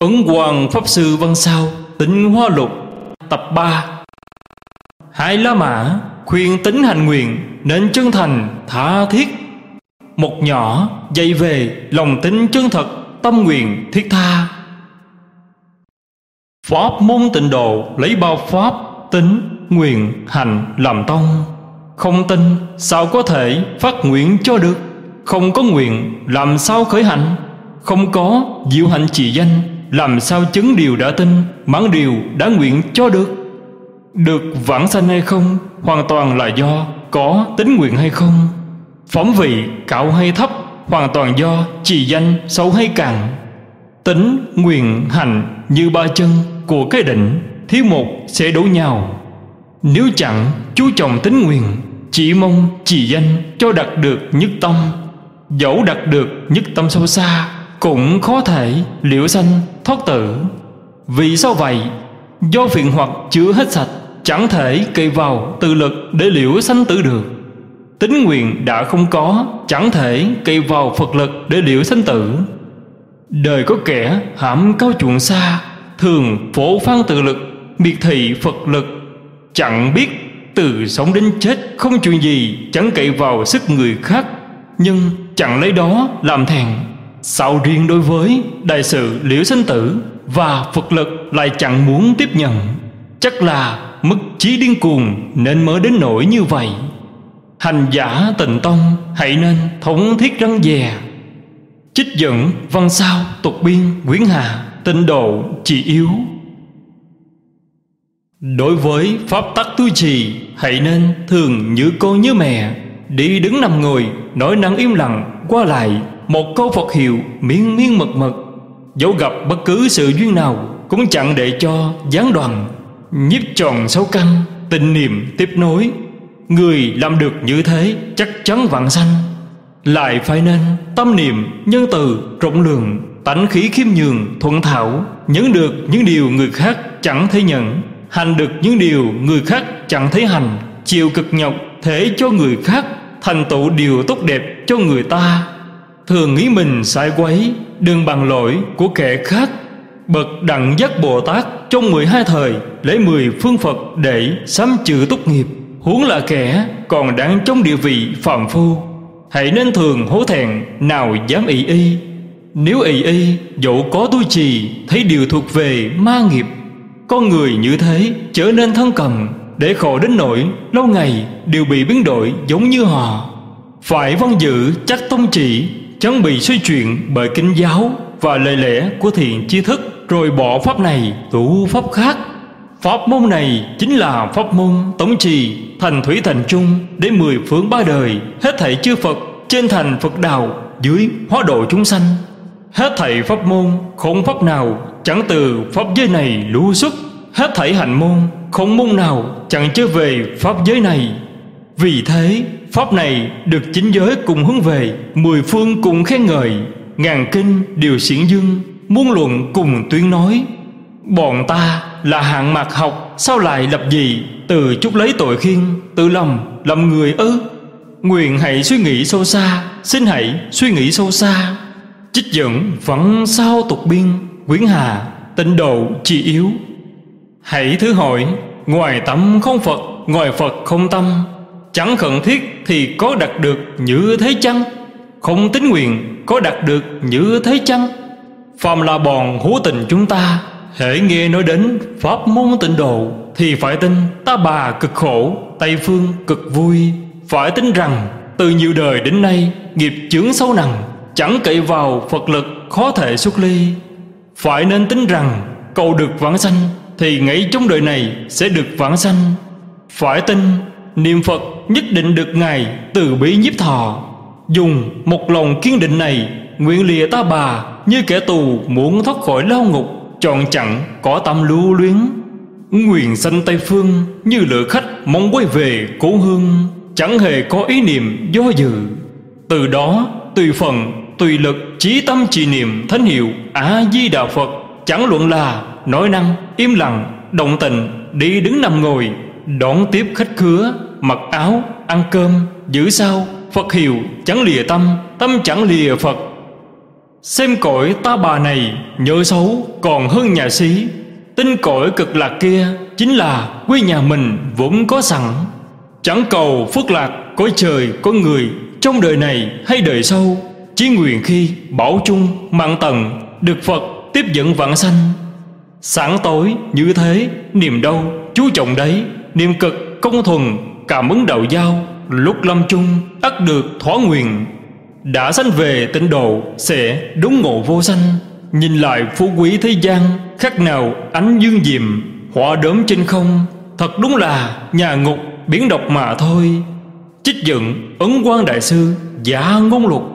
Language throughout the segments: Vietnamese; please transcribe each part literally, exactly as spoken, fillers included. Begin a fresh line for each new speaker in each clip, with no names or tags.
Ấn Quang Pháp Sư Văn Sao Tịnh Hoa Lục tập ba. Hai lá mã khuyên tính hành nguyện nên chân thành tha thiết. Một nhỏ dạy về lòng tính chân thật, tâm nguyện thiết tha. Pháp môn tịnh độ lấy bao pháp, tính, nguyện, hành làm tông. Không tin sao có thể phát nguyện cho được. Không có nguyện làm sao khởi hạnh. Không có diệu hạnh trì danh, làm sao chứng điều đã tin, mãn điều đã nguyện cho được. Được vãng sanh hay không hoàn toàn là do có tính nguyện hay không. Phẩm vị cao hay thấp hoàn toàn do trì danh sâu hay cạn. Tính, nguyện, hành như ba chân của cái định, thiếu một sẽ đổ nhào. Nếu chẳng chú trọng tính nguyện, chỉ mong trì danh cho đạt được nhất tâm, dẫu đạt được nhất tâm sâu xa cũng khó thể liễu sanh thoát tử. Vì sao vậy? Do phiền hoặc chưa hết sạch, chẳng thể cậy vào tự lực để liễu sanh tử được. Tính nguyện đã không có, chẳng thể cậy vào Phật lực để liễu sanh tử. Đời có kẻ hãm cao chuộng xa, thường phổ phan tự lực, miệt thị Phật lực. Chẳng biết từ sống đến chết không chuyện gì, chẳng cậy vào sức người khác, nhưng chẳng lấy đó làm thèn. Sao riêng đối với đại sự liễu sanh tử và Phật lực lại chẳng muốn tiếp nhận? Chắc là mức trí điên cuồng nên mới đến nỗi như vậy. Hành giả Tịnh Tông hãy nên thống thiết răn dè. Trích dẫn Văn Sao tục biên quyển Hạ Tịnh độ trì yếu. Đối với pháp tắc tu trì, hãy nên thường như con nhớ mẹ. Đi đứng nằm ngồi, nói năng im lặng, qua lại một câu Phật hiệu miên miên mật mật. Dẫu gặp bất cứ sự duyên nào cũng chẳng để cho gián đoạn. Nhiếp tròn sáu căn, tịnh niệm tiếp nối. Người làm được như thế chắc chắn vãng sanh. Lại phải nên tâm niệm nhân từ rộng lượng, tánh khí khiêm nhường thuận thảo, nhẫn được những điều người khác chẳng thể nhận, hành được những điều người khác chẳng thể hành, chịu cực nhọc thể cho người khác, thành tựu điều tốt đẹp cho người ta. Thường nghĩ mình sai quấy, đừng bằng lỗi của kẻ khác. Bậc Đẳng Giác Bồ Tát trong mười hai thời lấy mười phương Phật để sám trừ tốt nghiệp, huống là kẻ còn đang trong địa vị phàm phu. Hãy nên thường hổ thẹn, nào dám ỷ y. Nếu ỷ y, dẫu có tu trì, thấy điều thuộc về ma nghiệp. Con người như thế trở nên thân cận, để khổ đến nỗi lâu ngày đều bị biến đổi giống như họ. Phải vâng giữ chắc tông chỉ, chẳng bị xoay chuyển bởi kinh giáo và lời lẽ của thiện tri thức, rồi bỏ pháp này tu pháp khác. Pháp môn này chính là pháp môn tổng trì thành thủy thành trung, để mười phương ba đời hết thảy chư Phật trên thành Phật đạo, dưới hóa độ chúng sanh. Hết thảy pháp môn không pháp nào chẳng từ pháp giới này lưu xuất. Hết thảy hạnh môn không môn nào chẳng trở về pháp giới này. Vì thế pháp này được chính giới cùng hướng về, mười phương cùng khen ngợi, ngàn kinh đều xiển dương, muôn luận cùng tuyên nói. Bọn ta là hạng mạt học, sao lại lập gì từ chút lấy tội khiên, tự lầm làm người ư? Nguyện hãy suy nghĩ sâu xa, xin hãy suy nghĩ sâu xa. Trích dẫn Văn Sao tục biên quyển Hạ Tịnh độ trì yếu. Hãy thử hỏi, ngoài tâm không Phật, ngoài Phật không tâm, chẳng khẩn thiết thì có đạt được như thế chăng? Không tín nguyện có đạt được như thế chăng? Phàm là bọn hữu tình chúng ta, hễ nghe nói đến pháp môn tịnh độ thì phải tin ta bà cực khổ, Tây phương cực vui. Phải tin rằng từ nhiều đời đến nay nghiệp chướng sâu nặng, chẳng cậy vào Phật lực khó thể xuất ly. Phải nên tin rằng cầu được vãng sanh thì ngay trong đời này sẽ được vãng sanh. Phải tin niệm Phật nhất định được Ngài từ bi nhiếp thọ. Dùng một lòng kiên định này, nguyện lìa ta bà như kẻ tù muốn thoát khỏi lao ngục, chọn chẳng có tâm lưu luyến. Nguyện sanh Tây phương như lữ khách mong quay về cố hương, chẳng hề có ý niệm do dự. Từ đó tùy phần tùy lực chí tâm trì niệm thánh hiệu A Di Đà Phật, chẳng luận là nói năng im lặng, động tình, đi đứng nằm ngồi, đón tiếp khách khứa, mặc áo, ăn cơm, giữ sao, Phật hiệu chẳng lìa tâm, tâm chẳng lìa Phật. Xem cõi ta bà này nhớ xấu còn hơn nhà xí. Tin cõi cực lạc kia chính là quê nhà mình vốn có sẵn. Chẳng cầu phước lạc cõi trời có người trong đời này hay đời sau, chỉ nguyện khi bảo chung mạng tầng được Phật tiếp dẫn vãng sanh. Sáng tối như thế, niềm đâu chú trọng đấy, niềm cực công thuần cảm ứng đạo giao, lúc lâm chung ắt được thỏa nguyện. Đã sanh về tịnh độ sẽ đúng ngộ vô sanh. Nhìn lại phú quý thế gian, khác nào ánh dương diệm họa đốm trên không. Thật đúng là nhà ngục biển độc mà thôi. Trích dựng Ấn Quang Đại Sư Giả Ngôn Lục.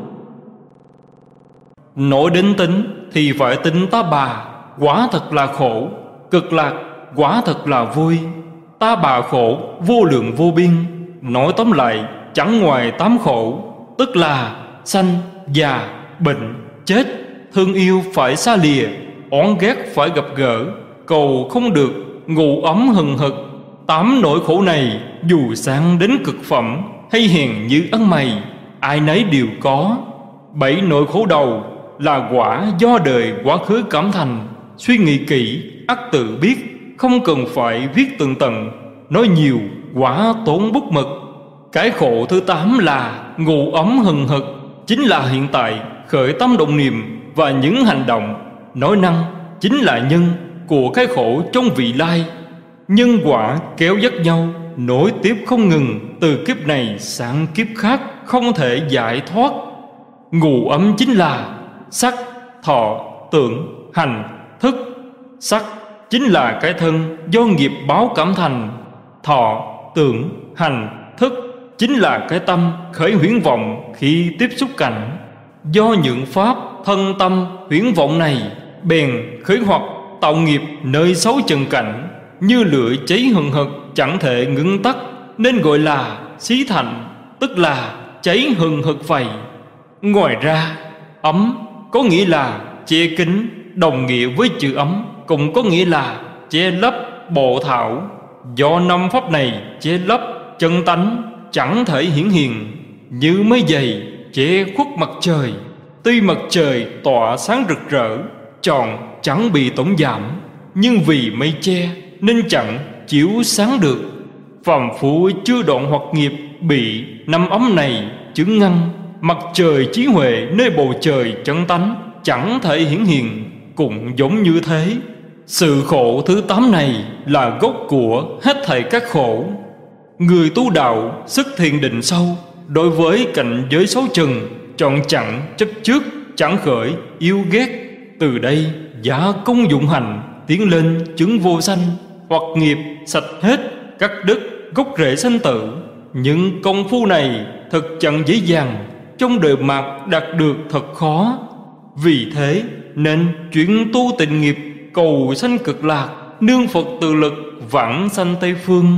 Nói đến tính thì phải tính ta bà, quả thật là khổ. Cực lạc quả thật là vui. Ta bà khổ vô lượng vô biên. Nói tóm lại chẳng ngoài tám khổ, tức là sanh, già, bệnh, chết, thương yêu phải xa lìa, oán ghét phải gặp gỡ, cầu không được, ngủ ấm hừng hực. Tám nỗi khổ này dù sáng đến cực phẩm hay hèn như ăn mày, ai nấy đều có. Bảy nỗi khổ đầu là quả do đời quá khứ cảm thành. Suy nghĩ kỹ ắt tự biết, không cần phải viết tường tận. Nói nhiều quả tốn bút mực. Cái khổ thứ tám là ngủ ấm hừng hực, chính là hiện tại khởi tâm động niệm và những hành động. Nói năng chính là nhân của cái khổ trong vị lai. Nhân quả kéo dắt nhau, nối tiếp không ngừng, từ kiếp này sang kiếp khác, không thể giải thoát. Ngủ ấm chính là sắc, thọ, tưởng, hành, thức. Sắc chính là cái thân do nghiệp báo cảm thành. Thọ, tưởng, hành, thức chính là cái tâm khởi huyễn vọng khi tiếp xúc cảnh. Do những pháp thân tâm huyễn vọng này bèn khởi hoặc tạo nghiệp nơi xấu trần cảnh. Như lửa cháy hừng hực chẳng thể ngưng tắt, nên gọi là xí thành, tức là cháy hừng hực vậy. Ngoài ra, ấm có nghĩa là che kín, đồng nghĩa với chữ ấm cũng có nghĩa là che lấp, bộ thảo. Do năm pháp này che lấp, chân tánh chẳng thể hiển hiện. Như mây dày che khuất mặt trời, tuy mặt trời tỏa sáng rực rỡ, tròn chẳng bị tổn giảm, nhưng vì mây che nên chẳng chiếu sáng được. Phàm phu chưa đoạn hoặc nghiệp bị năm ấm này chứng ngăn. Mặt trời trí huệ nơi bầu trời chân tánh chẳng thể hiển hiện, cũng giống như thế. Sự khổ thứ tám này là gốc của hết thảy các khổ. Người tu đạo sức thiền định sâu, đối với cảnh giới xấu trần chọn chẳng chấp trước, chẳng khởi yêu ghét. Từ đây giả công dụng hành tiến lên chứng vô sanh, hoặc nghiệp sạch hết, cắt đứt gốc rễ sanh tử. Nhưng công phu này thật chẳng dễ dàng, trong đời mạt đạt được thật khó. Vì thế nên chuyển tu tịnh nghiệp, cầu sanh cực lạc, nương Phật tự lực vãng sanh Tây Phương.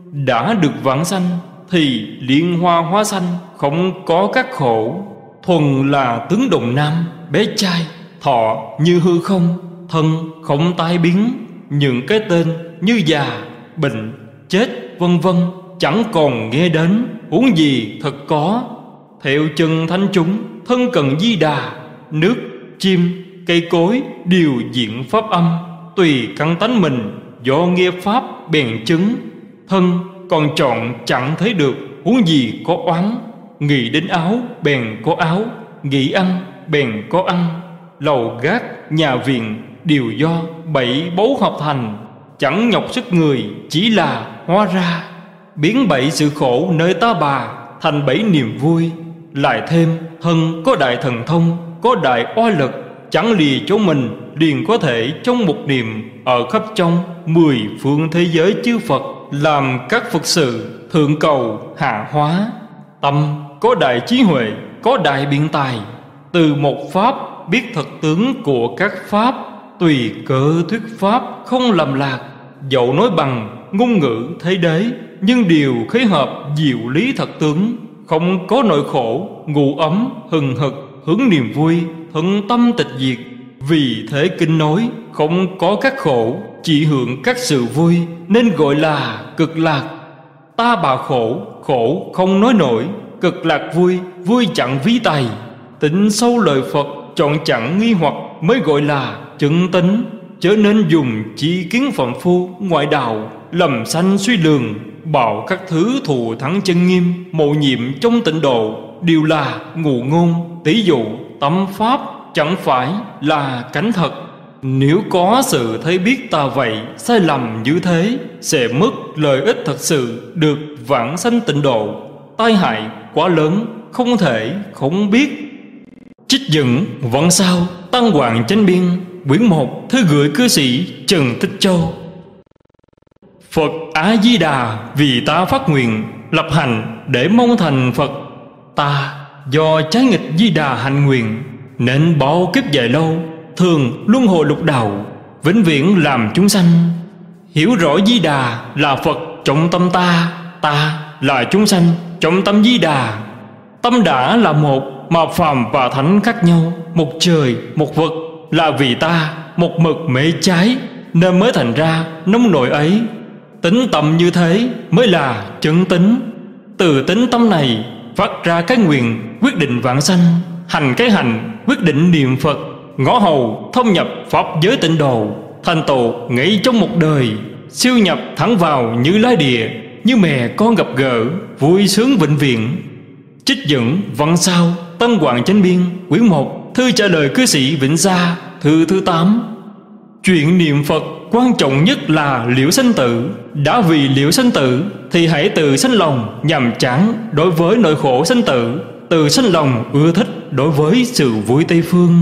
Đã được vãng sanh thì liên hoa hóa sanh, không có các khổ. Thuần là tướng đồng nam, bé trai, thọ như hư không, thân không tai biến. Những cái tên như già, bệnh, chết vân vân chẳng còn nghe đến, huống gì thật có. Theo chân thánh chúng, thân cần Di Đà, nước, chim, cây cối đều diễn pháp âm, tùy căn tánh mình, do nghe pháp bèn chứng. Thân còn chọn chẳng thấy được, huống gì có oán. Nghĩ đến áo bèn có áo, nghĩ ăn bèn có ăn. Lầu gác, nhà viện đều do bảy báu hợp thành, chẳng nhọc sức người, chỉ là hóa ra. Biến bảy sự khổ nơi ta bà thành bảy niềm vui. Lại thêm thân có đại thần thông, có đại oai lực, chẳng lìa chỗ mình liền có thể trong một niệm ở khắp trong mười phương thế giới chư Phật, làm các Phật sự thượng cầu hạ hóa. Tâm có đại trí huệ, có đại biện tài, từ một pháp biết thật tướng của các pháp, tùy cơ thuyết pháp không lầm lạc. Dẫu nói bằng ngôn ngữ thế đế, nhưng điều khế hợp diệu lý thật tướng. Không có nỗi khổ, ngủ ấm hừng hực, hướng niềm vui, thân tâm tịch diệt. Vì thế kinh nói không có các khổ, chỉ hưởng các sự vui, nên gọi là cực lạc. Ta bà khổ, khổ không nói nổi, cực lạc vui, vui chẳng ví tài. Tính sâu lời Phật chọn chẳng nghi hoặc mới gọi là chân tính. Chớ nên dùng chi kiến phàm phu ngoại đạo, lầm sanh suy lường, bảo các thứ thù thắng chân nghiêm, mộ nhiệm trong tịnh độ đều là ngụ ngôn, tỷ dụ, tâm pháp, chẳng phải là cánh thật. Nếu có sự thấy biết ta vậy sai lầm như thế, sẽ mất lợi ích thật sự được vãng sanh tịnh độ. Tai hại quá lớn, không thể không biết. Trích dẫn Văn Sao Tăng Hoàng Chánh Biên, quyển một, thư gửi cư sĩ Trần Tích Châu. Phật A Di Đà vì ta phát nguyện, lập hành để mong thành Phật. Ta do trái nghịch Di Đà hành nguyện, nên bao kiếp dài lâu thường luân hồi lục đạo, vĩnh viễn làm chúng sanh. Hiểu rõ Di Đà là Phật trọng tâm ta, ta là chúng sanh trọng tâm Di Đà. Tâm đã là một, mà phàm và thánh khác nhau, một trời một vật, là vì ta một mực mê trái, nên mới thành ra nông nổi ấy. Tính tâm như thế mới là chân tính. Từ tính tâm này phát ra cái nguyện quyết định vãng sanh, hành cái hành quyết định niệm Phật, ngõ hầu thông nhập pháp giới tịnh độ, thành tựu ngay trong một đời, siêu nhập thẳng vào Như Lai địa, như mẹ con gặp gỡ, vui sướng vĩnh viễn. Trích dẫn Văn Sao Tăng Hoàng Chánh Biên, quyển một, thư trả lời cư sĩ Vĩnh Gia, thư thứ tám. Chuyện niệm Phật quan trọng nhất là liễu sanh tử. Đã vì liễu sanh tử thì hãy từ sanh lòng nhàm chán đối với nỗi khổ sanh tử, từ sanh lòng ưa thích đối với sự vui Tây phương.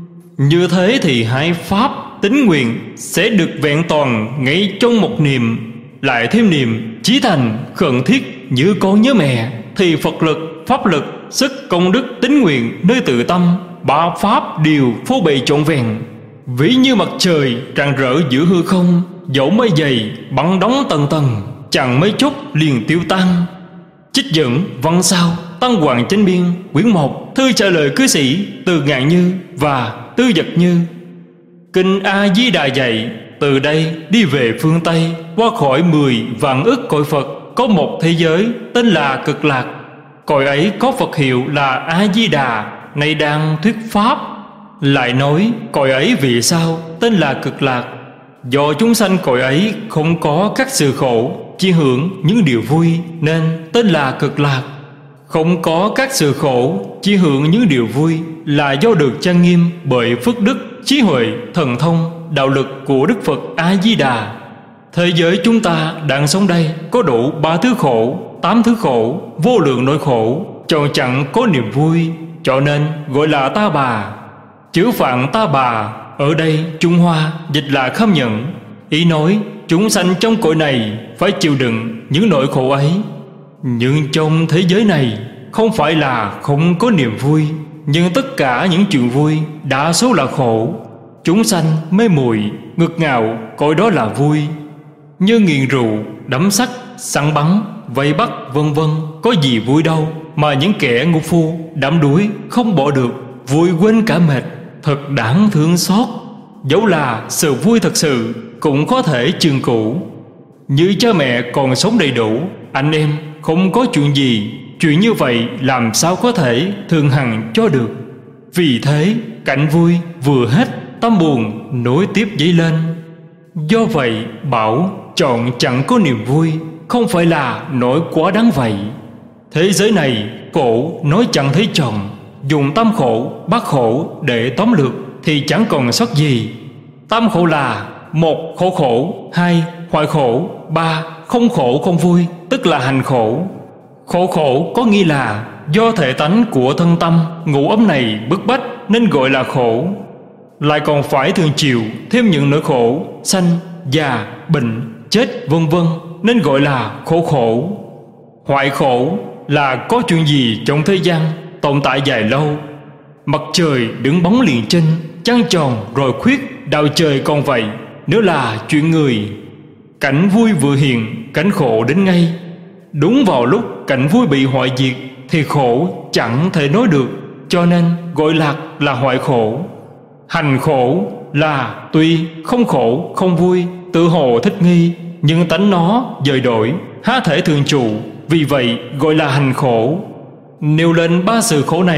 Như thế thì hai pháp tín nguyện sẽ được vẹn toàn ngay trong một niệm. Lại thêm niệm chí thành khẩn thiết như con nhớ mẹ, thì Phật lực, pháp lực, sức, công đức, tín nguyện nơi tự tâm, ba pháp đều phô bày trọn vẹn. Ví như mặt trời rạng rỡ giữa hư không, dẫu mây dày băng đóng tầng tầng, chẳng mấy chốc liền tiêu tan. Trích dẫn Văn Sao Tăng Hoàng Chánh Biên, quyển một, thư trả lời cư sĩ Từ Ngạn Như và Tư Vật Như. Kinh A Di Đà dạy, từ đây đi về phương Tây, qua khỏi mười vạn ức cõi Phật, có một thế giới tên là Cực Lạc. Cõi ấy có Phật hiệu là A Di Đà, nay đang thuyết pháp. Lại nói cõi ấy vì sao tên là Cực Lạc? Do chúng sanh cõi ấy không có các sự khổ, chỉ hưởng những điều vui, nên tên là Cực Lạc. Không có các sự khổ, chỉ hưởng những điều vui, là do được trang nghiêm bởi phước đức, trí huệ, thần thông, đạo lực của Đức Phật A Di Đà. Thế giới chúng ta đang sống đây có đủ ba thứ khổ, tám thứ khổ, vô lượng nỗi khổ, cho chẳng có niềm vui, cho nên gọi là ta bà. Chữ Phạn ta bà ở đây Trung Hoa dịch là kham nhận, ý nói chúng sanh trong cõi này phải chịu đựng những nỗi khổ ấy. Nhưng trong thế giới này không phải là không có niềm vui, nhưng tất cả những chuyện vui đa số là khổ. Chúng sanh mê muội, ngược ngạo coi đó là vui, như nghiện rượu, đắm sắc, săn bắn, vây bắt vân vân, có gì vui đâu mà những kẻ ngu phu đắm đuối không bỏ được, vui quên cả mệt, thật đáng thương xót. Dẫu là sự vui thật sự cũng có thể trường cũ. Như cha mẹ còn sống đầy đủ, anh em không có chuyện gì, chuyện như vậy làm sao có thể thường hằng cho được. Vì thế cảnh vui vừa hết, tâm buồn nối tiếp dấy lên. Do vậy bảo chọn chẳng có niềm vui, không phải là nỗi quá đáng vậy. Thế giới này khổ nói chẳng thấy tròn, dùng tam khổ, bát khổ để tóm lược thì chẳng còn sót gì. Tam khổ là: một khổ khổ, hai hoại khổ, ba không khổ không vui, tức là hành khổ. Khổ khổ có nghĩa là do thể tánh của thân tâm ngũ ấm này bức bách nên gọi là khổ. Lại còn phải thường chịu thêm những nỗi khổ sanh, già, bệnh, chết vân vân nên gọi là khổ khổ. Hoại khổ là có chuyện gì trong thế gian tồn tại dài lâu, mặt trời đứng bóng liền trên, trăng tròn rồi khuyết, đạo trời còn vậy. Nếu là chuyện người, cảnh vui vừa hiện, cảnh khổ đến ngay. Đúng vào lúc cảnh vui bị hoại diệt thì khổ chẳng thể nói được, cho nên gọi lạc là hoại khổ. Hành khổ là tuy không khổ không vui, tự hồ thích nghi, nhưng tánh nó dời đổi, há thể thường trụ, vì vậy gọi là hành khổ. Nêu lên ba sự khổ này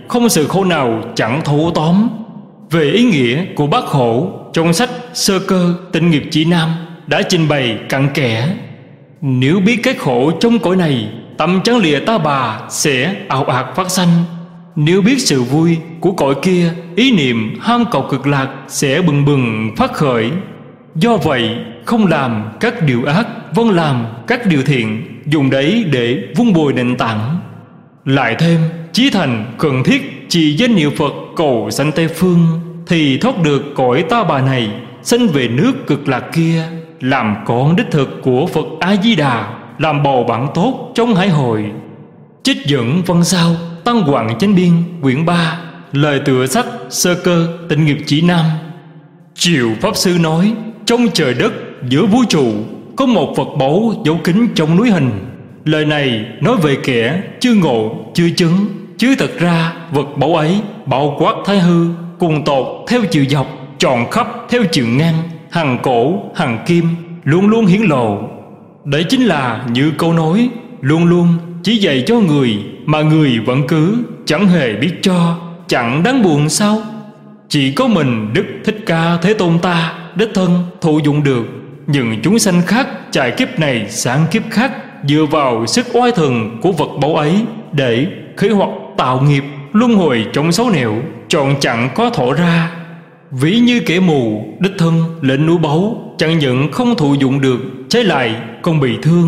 không sự khổ nào chẳng thấu tóm. Về ý nghĩa của bát khổ, trong sách Sơ Cơ Tịnh Nghiệp Chỉ Nam đã trình bày cặn kẽ. Nếu biết cái khổ trong cõi này, tâm chẳng lìa ta bà sẽ ào ạt phát sanh. Nếu biết sự vui của cõi kia, ý niệm ham cầu cực lạc sẽ bừng bừng phát khởi. Do vậy, không làm các điều ác, vâng làm các điều thiện, dùng đấy để vun bồi nền tảng. Lại thêm, chí thành cần thiết trì danh niệm Phật cầu sanh Tây Phương, thì thoát được cõi ta bà này, sanh về nước cực lạc kia, làm con đích thực của Phật A Di Đà, làm bầu bạn tốt trong hải hội. Trích dẫn văn sao Tăng Hoàng Chánh Biên quyển ba, lời tựa sách Sơ Cơ Tịnh Nghiệp Chỉ Nam. Triều Pháp Sư nói, trong trời đất giữa vũ trụ có một vật báu giấu kín trong núi hình. Lời này nói về kẻ chưa ngộ chưa chứng, chứ thật ra vật báu ấy bao quát thái hư, cùng tột theo chiều dọc, tròn khắp theo chiều ngang, hằng cổ hằng kim, luôn luôn hiển lộ. Đấy chính là như câu nói luôn luôn chỉ dạy cho người, mà người vẫn cứ chẳng hề biết cho, chẳng đáng buồn sao? Chỉ có mình Đức Thích Ca Thế Tôn ta đích thân thụ dụng được. Nhưng chúng sanh khác trải kiếp này sang kiếp khác, dựa vào sức oai thần của vật báu ấy để khởi hoặc tạo nghiệp, luân hồi trong xấu nẻo, trọn chẳng có thổ ra. Ví như kẻ mù đích thân lệnh núi báu, chẳng những không thụ dụng được, trái lại còn bị thương.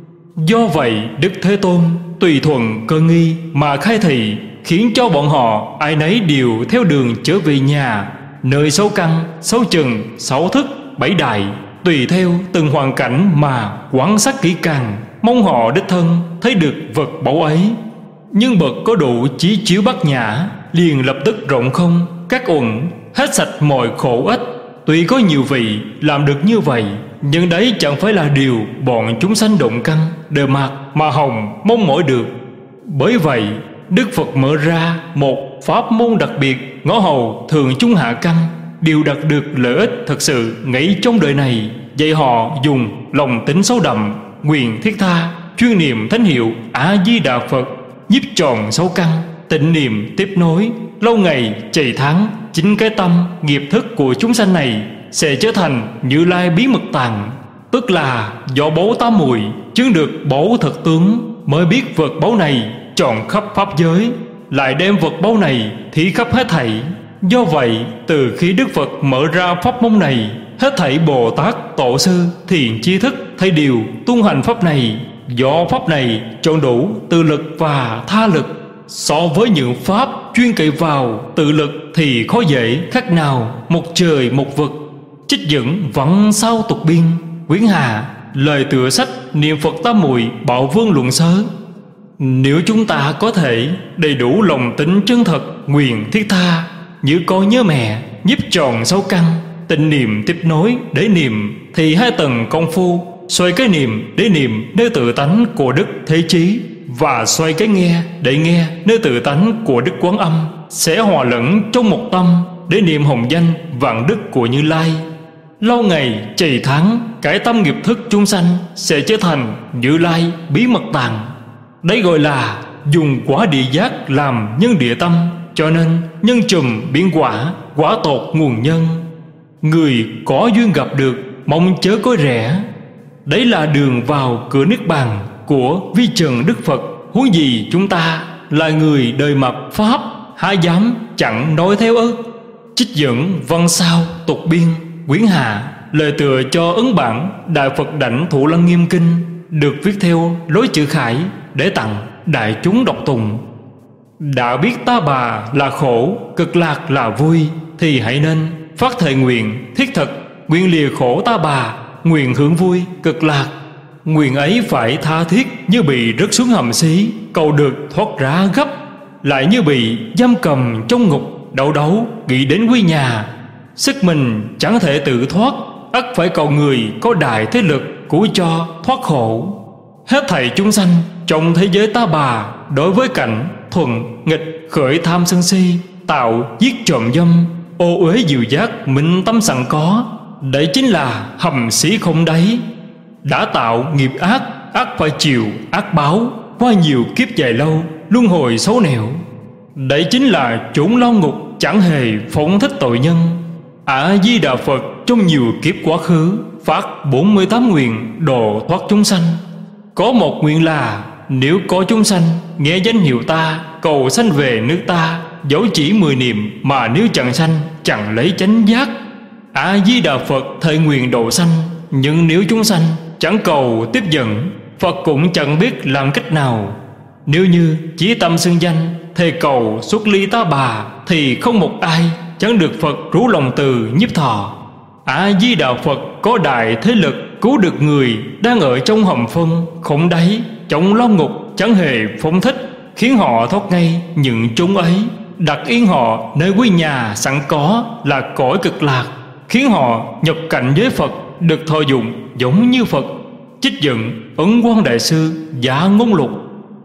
Do vậy Đức Thế Tôn tùy thuận cơ nghi mà khai thị, khiến cho bọn họ ai nấy đều theo đường trở về nhà, nơi sáu căn, sáu trần, sáu thức, bảy đại, tùy theo từng hoàn cảnh mà quan sát kỹ càng, mong họ đích thân thấy được vật báu ấy. Nhưng bậc có đủ chí chiếu bát nhã, liền lập tức rộng không các uẩn, hết sạch mọi khổ ách. Tuy có nhiều vị làm được như vậy, nhưng đấy chẳng phải là điều bọn chúng sanh động căn đề mạt mà hồng mong mỏi được. Bởi vậy Đức Phật mở ra một pháp môn đặc biệt, ngõ hầu thường trung hạ căn đều đạt được lợi ích thật sự ngay trong đời này, dạy họ dùng lòng tính sâu đậm, nguyện thiết tha, chuyên niệm thánh hiệu A Di Đà Phật, nhiếp tròn sáu căn, tịnh niệm tiếp nối, lâu ngày chày tháng, chính cái tâm nghiệp thức của chúng sanh này sẽ trở thành Như Lai bí mật tàng, tức là do báu tám mùi chứng được báu thật tướng, mới biết vật báu này tròn khắp pháp giới, lại đem vật báu này thí khắp hết thảy. Do vậy, từ khi Đức Phật mở ra pháp môn này, hết thảy Bồ Tát, Tổ sư, thiền tri thức thấy điều tuân hành pháp này. Do pháp này trọn đủ tự lực và tha lực. So với những pháp chuyên cậy vào tự lực thì khó dễ khác nào một trời một vực. Trích dẫn văn sao tục biên quyển hạ, lời tựa sách niệm Phật Tam Muội Bảo Vương Luận Sớ. Nếu chúng ta có thể đầy đủ lòng tính chân thật, nguyện thiết tha, như con nhớ mẹ, nhiếp tròn sáu căn, tịnh niệm tiếp nối để niệm, thì hai tầng công phu xoay cái niệm để niệm nơi tự tánh của Đức Thế Chí, và xoay cái nghe để nghe nơi tự tánh của Đức Quán Âm sẽ hòa lẫn trong một tâm để niệm hồng danh vạn đức của Như Lai. Lâu ngày chày tháng, cái tâm nghiệp thức chúng sanh sẽ trở thành Như Lai bí mật tàng. Đấy gọi là dùng quả địa giác làm nhân địa tâm, cho nên nhân trùm biến quả, quả tột nguồn nhân. Người có duyên gặp được, mong chớ có rẻ. Đấy là đường vào cửa niết bàn của vi trần Đức Phật. Huống gì chúng ta là người đời mạt pháp, há dám chẳng nói theo ư? Trích dẫn văn sao tục biên quyển hạ, lời tựa cho ấn bản Đại Phật Đảnh Thủ Lăng Nghiêm Kinh, được viết theo lối chữ khải để tặng đại chúng đọc tùng. Đã biết ta bà là khổ, cực lạc là vui, thì hãy nên phát thệ nguyện thiết thực, nguyện lìa khổ ta bà, nguyện hưởng vui cực lạc. Nguyện ấy phải tha thiết như bị rớt xuống hầm xí, cầu được thoát ra gấp, lại như bị giam cầm trong ngục, đau đấu nghĩ đến quy nhà. Sức mình chẳng thể tự thoát, ắt phải cầu người có đại thế lực cứu cho thoát khổ. Hết thảy chúng sanh trong thế giới ta bà, đối với cảnh thuận nghịch khởi tham sân si, tạo giết trộm dâm, ô uế dịu giác minh tâm sẵn có, đấy chính là hầm xí không đáy. Đã tạo nghiệp ác, ác phải chịu ác báo, qua nhiều kiếp dài lâu luân hồi xấu nẻo. Đấy chính là chốn lao ngục chẳng hề phóng thích tội nhân. A-di-đà Phật trong nhiều kiếp quá khứ phát bốn mươi tám nguyện độ thoát chúng sanh. Có một nguyện là nếu có chúng sanh nghe danh hiệu ta, cầu sanh về nước ta, dẫu chỉ mười niệm mà nếu chẳng sanh, chẳng lấy chánh giác. A-di-đà Phật thệ nguyện độ sanh, nhưng nếu chúng sanh chẳng cầu tiếp dẫn, Phật cũng chẳng biết làm cách nào. Nếu như chỉ tâm xưng danh, thề cầu xuất ly ta bà, thì không một ai chẳng được Phật rủ lòng từ nhiếp thọ. A-di-đà Phật có đại thế lực cứu được người đang ở trong hầm phân khổng đáy, trong lao ngục chẳng hề phóng thích, khiến họ thoát ngay những chốn ấy, đặt yên họ nơi quý nhà sẵn có là cõi cực lạc, khiến họ nhập cảnh với Phật, được thọ dụng giống như Phật. Trích dẫn Ấn Quang Đại Sư Giả Ngôn Lục.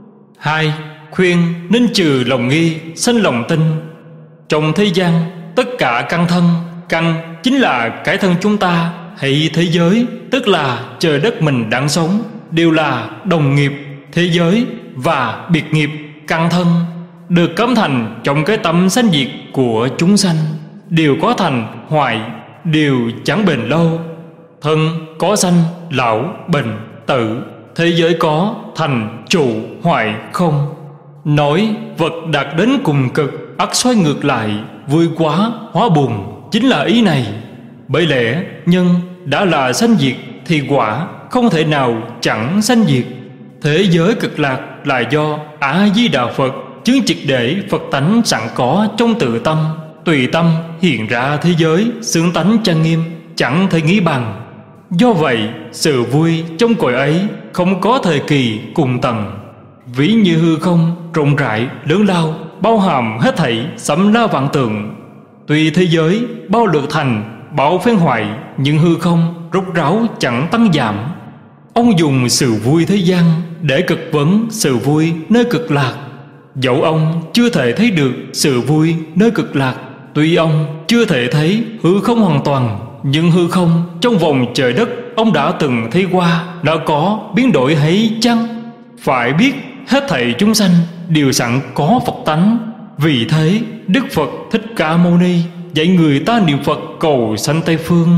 Hai. Khuyên nên trừ lòng nghi, sanh lòng tin. Trong thế gian, tất cả căn thân, căn chính là cái thân chúng ta hay thế giới, tức là trời đất mình đang sống, đều là đồng nghiệp. Thế giới và biệt nghiệp căn thân được cấu thành trong cái tâm sanh diệt của chúng sanh, đều có thành hoại, đều chẳng bền lâu. Thân có sanh lão bệnh tử, thế giới có thành trụ hoại không. Nói vật đạt đến cùng cực ắt xoay ngược lại, vui quá hóa buồn, chính là ý này. Bởi lẽ nhân đã là sanh diệt thì quả không thể nào chẳng sanh diệt. Thế giới cực lạc là do A-di-đà Phật chứng triệt để Phật tánh sẵn có trong tự tâm, tùy tâm hiện ra thế giới xướng tánh trang nghiêm, chẳng thể nghĩ bằng. Do vậy sự vui trong cõi ấy không có thời kỳ cùng tầng, ví như hư không rộng rãi lớn lao, bao hàm hết thảy sấm la vạn tượng. Tuy thế giới bao lượt thành bão phen hoại, nhưng hư không rốt ráo chẳng tăng giảm. Ông dùng sự vui thế gian để cực vấn sự vui nơi cực lạc. Dẫu ông chưa thể thấy được sự vui nơi cực lạc, tuy ông chưa thể thấy hư không hoàn toàn, nhưng hư không trong vòng trời đất ông đã từng thấy qua, đã có biến đổi hay chăng? Phải biết hết thảy chúng sanh đều sẵn có Phật tánh. Vì thế Đức Phật Thích Ca Mâu Ni dạy người ta niệm Phật cầu sanh Tây Phương.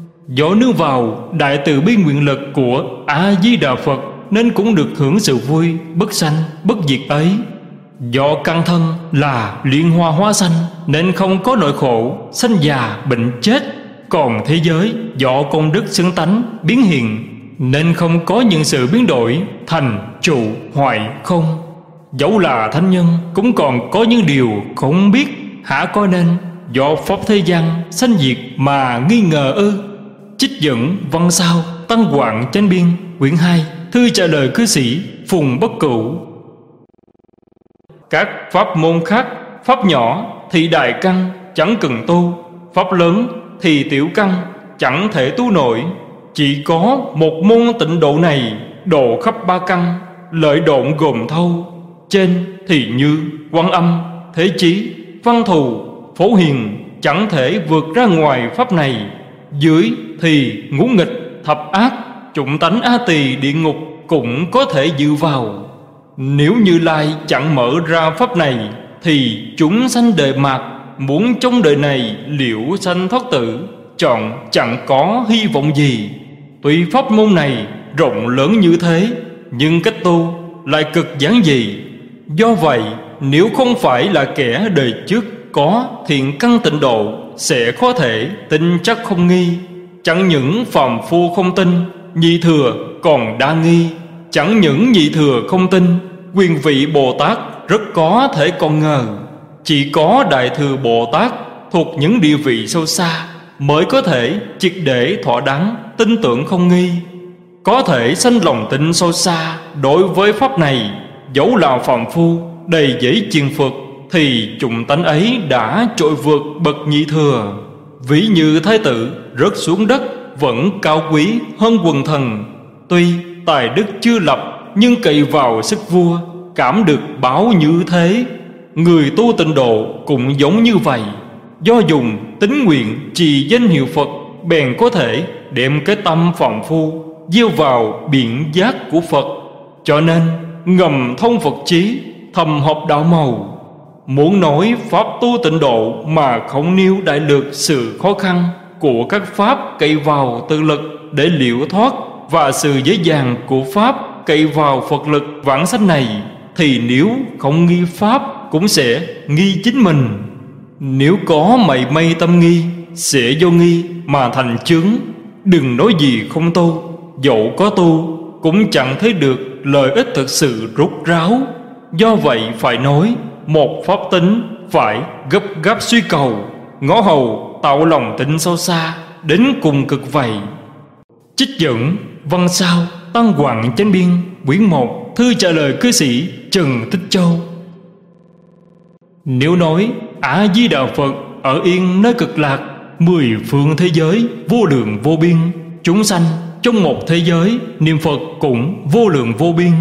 Do nương vào đại từ bi nguyện lực của A-di-đà Phật nên cũng được hưởng sự vui bất sanh bất diệt ấy. Do căn thân là liên hoa hóa sanh nên không có nỗi khổ sanh già bệnh chết. Còn thế giới do công đức xứng tánh biến hiện nên không có những sự biến đổi thành trụ hoại không. Dẫu là thánh nhân cũng còn có những điều không biết, hả có nên do pháp thế gian sanh diệt mà nghi ngờ ư? Trích dẫn văn sao Tăng Quảng Chánh Biên quyển hai, thư trả lời cư sĩ Phùng Bất Cửu. Các pháp môn khác, pháp nhỏ thì đại căn chẳng cần tu, pháp lớn thì tiểu căn chẳng thể tu nổi. Chỉ có một môn tịnh độ này độ khắp ba căn, lợi độn gồm thâu. Trên thì như Quan Âm, Thế Chí, Văn Thù, Phổ Hiền chẳng thể vượt ra ngoài pháp này. Dưới thì ngũ nghịch, thập ác, chủng tánh A Tỳ địa ngục cũng có thể dự vào. Nếu Như Lai chẳng mở ra pháp này thì chúng sanh đời mạt muốn trong đời này liễu sanh thoát tử, chọn chẳng có hy vọng gì. Tuy pháp môn này rộng lớn như thế, nhưng cách tu lại cực giản dị. Do vậy nếu không phải là kẻ đời trước có thiện căn tịnh độ, sẽ có thể tin chắc không nghi. Chẳng những phàm phu không tin, nhị thừa còn đa nghi. Chẳng những nhị thừa không tin, quyền vị Bồ Tát rất có thể còn ngờ. Chỉ có Đại Thừa Bồ Tát thuộc những địa vị sâu xa mới có thể triệt để thỏa đáng tin tưởng không nghi. Có thể sanh lòng tin sâu xa đối với pháp này. Dẫu là phàm phu đầy dẫy chiền Phật thì chủng tánh ấy đã trội vượt bậc nhị thừa. Ví như thái tử rớt xuống đất vẫn cao quý hơn quần thần. Tuy tài đức chưa lập, nhưng cậy vào sức vua cảm được báo như thế. Người tu tịnh độ cũng giống như vậy. Do dùng tín nguyện trì danh hiệu Phật, bèn có thể đem cái tâm phàm phu gieo vào biển giác của Phật. Cho nên ngầm thông Phật chí, thầm học đạo màu. Muốn nói pháp tu tịnh độ mà không nêu đại lược sự khó khăn của các pháp cậy vào tự lực để liễu thoát, và sự dễ dàng của pháp cậy vào Phật lực vãng sanh này, thì nếu không nghi pháp cũng sẽ nghi chính mình. Nếu có mảy may tâm nghi, sẽ do nghi mà thành chướng. Đừng nói gì không tu, dẫu có tu cũng chẳng thấy được lợi ích thực sự rốt ráo. Do vậy phải nói, một pháp tính phải gấp gáp suy cầu, ngõ hầu tạo lòng tin sâu xa, đến cùng cực vậy. Trích dẫn văn sao Tăng Hoàng Chánh Biên, quyển một, thư trả lời cư sĩ Trần Tích Châu. Nếu nói A Di Đà Phật ở yên nơi cực lạc, mười phương thế giới vô lượng vô biên, chúng sanh trong một thế giới niệm Phật cũng vô lượng vô biên.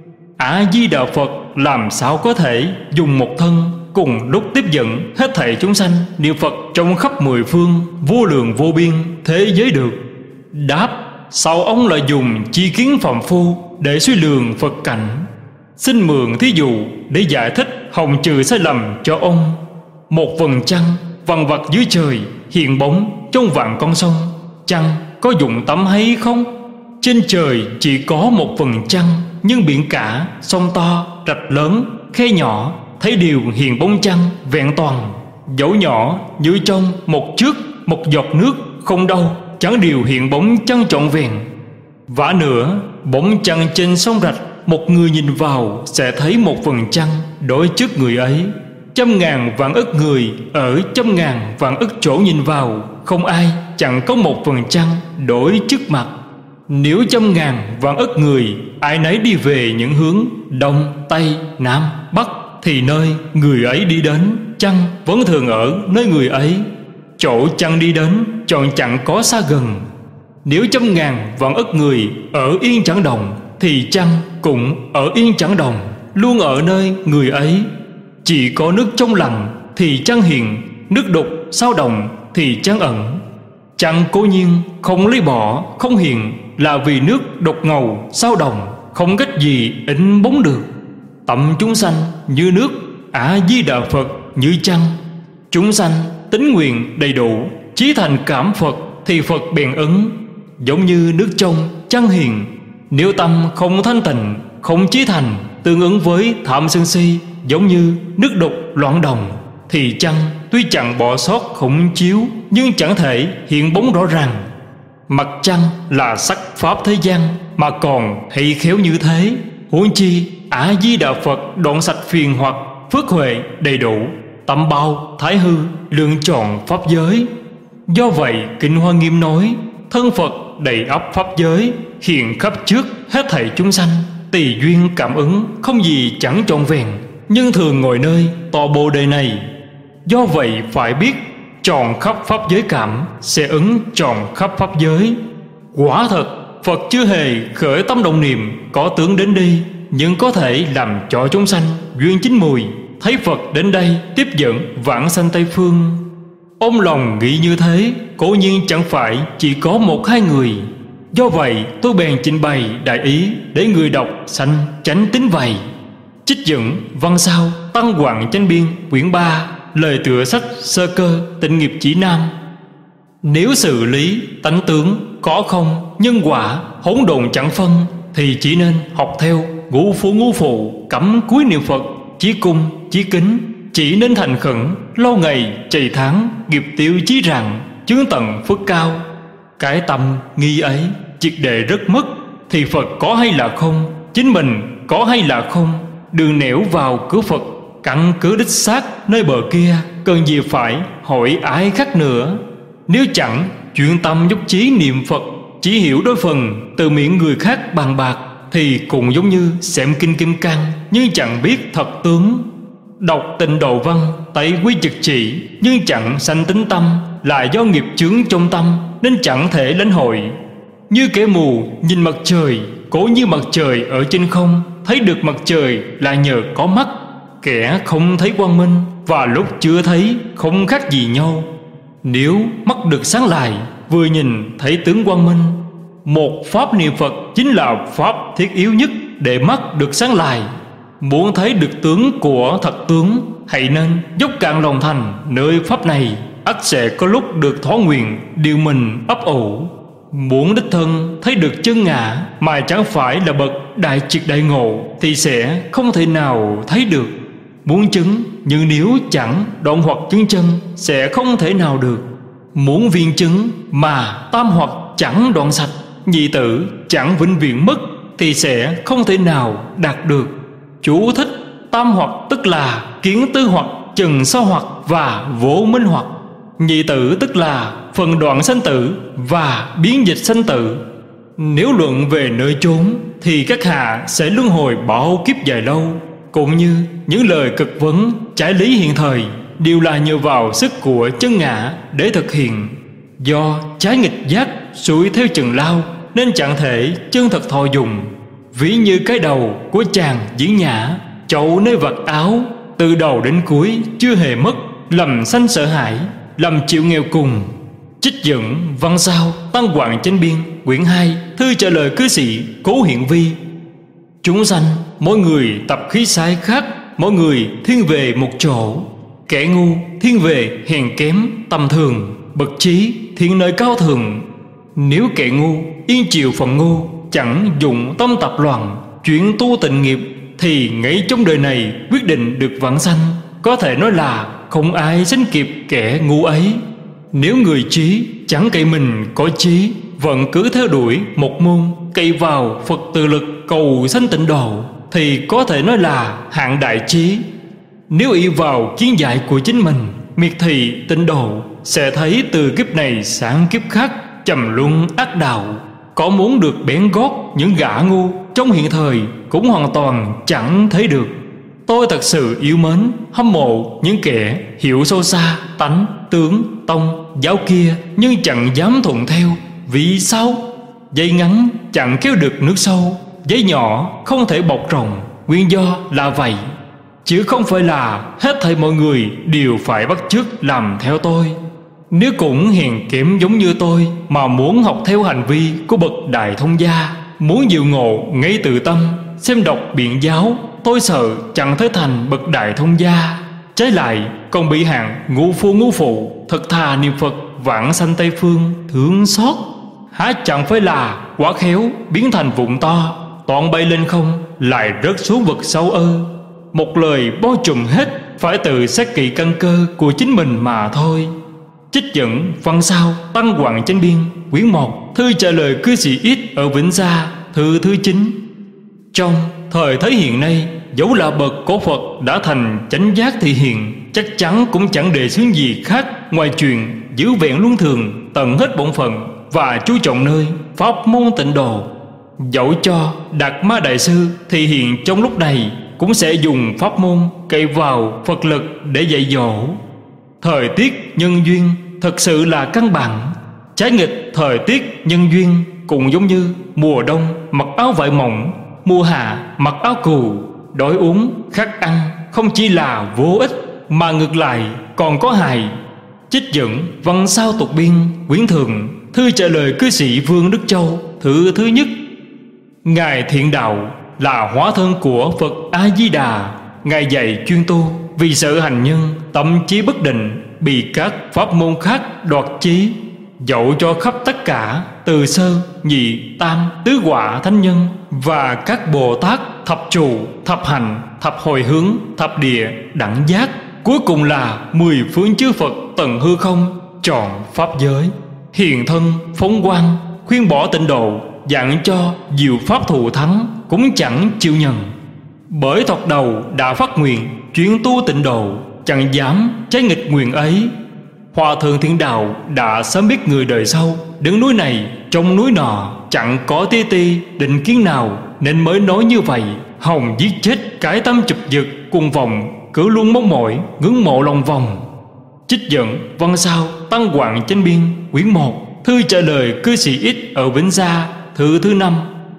A Di Đà Phật làm sao có thể dùng một thân cùng lúc tiếp dẫn hết thảy chúng sanh niệm Phật trong khắp mười phương vô lượng vô biên thế giới được? Đáp: sao ông lại dùng chi kiến phàm phu để suy lường Phật cảnh? Xin mượn thí dụ để giải thích hòng trừ sai lầm cho ông. Một vầng trăng vằn vặt dưới trời, hiện bóng trong vạn con sông. Trăng có dụng tắm hay không? Trên trời chỉ có một vầng trăng, nhưng biển cả, sông to, rạch lớn, khe nhỏ, thấy đều hiện bóng trăng vẹn toàn. Dẫu nhỏ như trong một trước một giọt nước không đâu, chẳng điều hiện bóng trăng trọn vẹn. Vả nữa, bóng trăng trên sông rạch, một người nhìn vào sẽ thấy một vầng trăng đối trước người ấy. Trăm ngàn vạn ức người ở trăm ngàn vạn ức chỗ nhìn vào, không ai chẳng có một vầng trăng đối trước mặt. Nếu trăm ngàn vạn ức người ai nấy đi về những hướng đông, tây, nam, bắc, thì nơi người ấy đi đến, trăng vẫn thường ở nơi người ấy. Chỗ trăng đi đến chọn chẳng có xa gần. Nếu trăm ngàn vạn ức người ở yên chẳng đồng, thì trăng cũng ở yên chẳng đồng, luôn ở nơi người ấy. Chỉ có nước trong lành thì trăng hiện, nước đục sao đồng thì trăng ẩn. Trăng cố nhiên không lấy bỏ không hiện, là vì nước đục ngầu sao đồng, không cách gì in bóng được. Tâm chúng sanh như nước, A Di Đà Phật như trăng. Chúng sanh tín nguyện đầy đủ, chí thành cảm Phật, thì Phật bèn ứng. Giống như nước trong trăng hiện, nếu tâm không thanh tịnh, không chí thành, tương ứng với tham sân si, giống như nước đục loạn đồng, thì trăng tuy chẳng bỏ sót khủng chiếu, nhưng chẳng thể hiện bóng rõ ràng. Mặt trăng là sắc pháp thế gian, mà còn hay khéo như thế, huống chi A Di Đà Phật đoạn sạch phiền hoặc, phước huệ đầy đủ, tâm bao thái hư, lượng tròn pháp giới. Do vậy Kinh Hoa Nghiêm nói, thân Phật đầy ắp pháp giới, hiện khắp trước hết thảy chúng sanh. Tùy duyên cảm ứng, không gì chẳng trọn vẹn, nhưng thường ngồi nơi tọa bồ đề này. Do vậy phải biết, tròn khắp pháp giới cảm sẽ ứng tròn khắp pháp giới. Quả thật Phật chưa hề khởi tâm động niệm có tướng đến đi, nhưng có thể làm cho chúng sanh duyên chín mùi, thấy Phật đến đây tiếp dẫn vãng sanh Tây Phương. Ôm lòng nghĩ như thế, cố nhiên chẳng phải chỉ có một hai người. Do vậy tôi bèn trình bày đại ý để người đọc sanh chánh tín vậy. Trích dẫn văn sao Tăng Hoàng Chánh Biên, quyển ba, lời tựa sách sơ cơ tịnh nghiệp chỉ nam. Nếu xử lý tánh tướng có không, nhân quả hỗn độn chẳng phân, thì chỉ nên học theo ngũ phu ngũ phụ, cắm cúi niệm Phật, chí cung chí kính. Chỉ nên thành khẩn, lâu ngày trì tháng, nghiệp tiêu chí rằng, chứng tận phước cao. Cái tâm nghi ấy triệt đề rất mất, thì Phật có hay là không, chính mình có hay là không, đường nẻo vào cứu Phật, căn cứ đích xác nơi bờ kia, cần gì phải hỏi ai khác nữa. Nếu chẳng chuyên tâm dốc chí niệm Phật, chỉ hiểu đôi phần từ miệng người khác bàn bạc, thì cũng giống như xem kinh Kim Cang nhưng chẳng biết thật tướng. Đọc Tịnh Độ Văn tẩy quy trực chỉ, nhưng chẳng sanh tính tâm, là do nghiệp chướng trong tâm, nên chẳng thể lãnh hội. Như kẻ mù nhìn mặt trời, cố như mặt trời ở trên không, thấy được mặt trời là nhờ có mắt. Kẻ không thấy quang minh và lúc chưa thấy không khác gì nhau. Nếu mắt được sáng lại, vừa nhìn thấy tướng quang minh. Một pháp niệm Phật chính là pháp thiết yếu nhất để mắt được sáng lại. Muốn thấy được tướng của thật tướng, hãy nên dốc cạn lòng thành nơi pháp này, ắt sẽ có lúc được thỏa nguyện điều mình ấp ủ. Muốn đích thân thấy được chân ngã mà chẳng phải là bậc đại triệt đại ngộ thì sẽ không thể nào thấy được. Muốn chứng nhưng nếu chẳng đoạn hoặc chứng chân sẽ không thể nào được. Muốn viên chứng mà tam hoặc chẳng đoạn sạch, nhị tử chẳng vĩnh viễn mất thì sẽ không thể nào đạt được. Chú thích: tam hoặc tức là kiến tư hoặc, trần sao hoặc và vô minh hoặc. Nhị tử tức là phần đoạn sanh tử và biến dịch sanh tử. Nếu luận về nơi chốn thì các hạ sẽ luân hồi bao kiếp dài lâu, cũng như những lời cực vấn trái lý hiện thời đều là nhờ vào sức của chân ngã để thực hiện. Do trái nghịch giác xuôi theo chừng lao nên chẳng thể chân thật thọ dùng. Ví như cái đầu của chàng diễn nhã, chậu nơi vật áo, từ đầu đến cuối chưa hề mất, lầm sanh sợ hãi, lầm chịu nghèo cùng. Trích dẫn văn sao Tăng Quảng Chánh Biên quyển hai, thư trả lời cư sĩ Cố Hiện Vi. Chúng sanh mỗi người tập khí sai khác, mỗi người thiên về một chỗ. Kẻ ngu thiên về hèn kém tầm thường, bậc trí thiên nơi cao thường. Nếu kẻ ngu yên chịu phận ngu, chẳng dụng tâm tập loạn, chuyện tu tịnh nghiệp, thì ngay trong đời này quyết định được vãng sanh. Có thể nói là không ai sánh kịp kẻ ngu ấy. Nếu người trí chẳng cậy mình có trí, vẫn cứ theo đuổi một môn, cậy vào Phật tự lực cầu sanh tịnh độ, thì có thể nói là hạng đại trí. Nếu ý vào kiến giải của chính mình, miệt thị tịnh độ, sẽ thấy từ kiếp này sang kiếp khác trầm luân ác đạo. Có muốn được bén gót những gã ngu trong hiện thời cũng hoàn toàn chẳng thấy được. Tôi thật sự yêu mến, hâm mộ những kẻ hiểu sâu xa tánh, tướng, tông, giáo kia, nhưng chẳng dám thuận theo. Vì sao? Dây ngắn chẳng kéo được nước sâu, dây nhỏ không thể bọc rộng. Nguyên do là vậy, chứ không phải là hết thảy mọi người đều phải bắt chước làm theo tôi. Nếu cũng hèn kém giống như tôi mà muốn học theo hành vi của bậc đại thông gia, muốn diệu ngộ ngay từ tâm, xem đọc biện giáo, tôi sợ chẳng thể thành bậc đại thông gia. Trái lại còn bị hạng ngu phu ngu phụ thật thà niệm Phật vãng sanh Tây Phương thương xót. Há chẳng phải là quá khéo biến thành vụn to, toàn bay lên không lại rớt xuống vực sâu ư? Một lời bao trùm hết, phải tự xét kỹ căn cơ của chính mình mà thôi. Trích dẫn văn sao Tăng Quảng Chánh Biên quyển một, thư trả lời cư sĩ Ít ở Vĩnh Gia, thư thứ chín. Trong thời thế hiện nay, dẫu là bậc cổ Phật đã thành chánh giác thị hiện, chắc chắn cũng chẳng đề xướng gì khác ngoài chuyện giữ vẹn luân thường, tận hết bổn phận và chú trọng nơi pháp môn tịnh độ. Dẫu cho Đạt Ma Đại Sư thị hiện trong lúc này cũng sẽ dùng pháp môn cậy vào Phật lực để dạy dỗ. Thời tiết nhân duyên thật sự là căn bản. Trái nghịch thời tiết nhân duyên cũng giống như mùa đông mặc áo vải mỏng, mùa hạ mặc áo cừu. Đói uống khát ăn không chỉ là vô ích mà ngược lại còn có hại. Trích dẫn văn sao Tục Biên quyển thường, thư trả lời cư sĩ Vương Đức Châu, thư thứ nhất. Ngài Thiện Đạo là hóa thân của Phật A Di Đà. Ngài dạy chuyên tu, vì sợ hành nhân tâm trí bất định, bị các pháp môn khác đoạt trí. Dẫu cho khắp tất cả từ sơ, nhị, tam, tứ quả thánh nhân và các Bồ Tát thập trụ, thập hành, thập hồi hướng, thập địa, đẳng giác, cuối cùng là mười phương chư Phật tận hư không, trọn pháp giới, hiện thân phóng quang, khuyên bỏ tịnh độ, dặn cho diệu pháp thù thắng, cũng chẳng chịu nhận. Bởi thoạt đầu đã phát nguyện chuyên tu tịnh độ, chẳng dám trái nghịch nguyện ấy. Hòa thượng Thiện Đạo đã sớm biết người đời sau đứng núi này trong núi nọ chẳng có tí ti định kiến nào, nên mới nói như vậy, hòng giết chết cái tâm chụp giật cuồng vọng, cứ luôn mong mỏi ngưỡng mộ lòng vòng. Trích dẫn văn sao Tăng Quảng Chánh Biên quyển một, thư trả lời cư sĩ Ít ở Vĩnh Gia, thư thứ năm.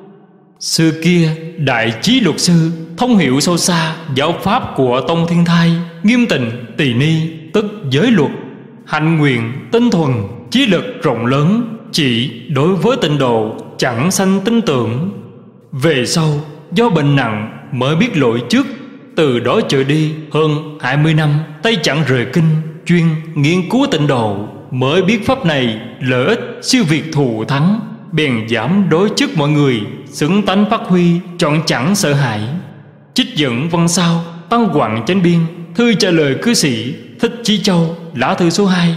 Xưa kia đại trí luật sư thông hiểu sâu xa giáo pháp của Tông Thiên Thai, nghiêm tịnh tỳ ni tức giới luật, hành nguyện tinh thuần, trí lực rộng lớn, chỉ đối với tịnh độ chẳng sanh tin tưởng. Về sau do bệnh nặng mới biết lỗi trước, Từ đó trở đi hơn hai mươi năm tay chẳng rời kinh, chuyên nghiên cứu tịnh độ, mới biết pháp này lợi ích siêu việt thù thắng, bèn giảm đối trước mọi người, xứng tánh phát huy, chọn chẳng sợ hãi. Trích dẫn văn sao Tăng Hoằng Chánh Biên, thư trả lời cư sĩ Thích Chí Châu, lá thư số hai.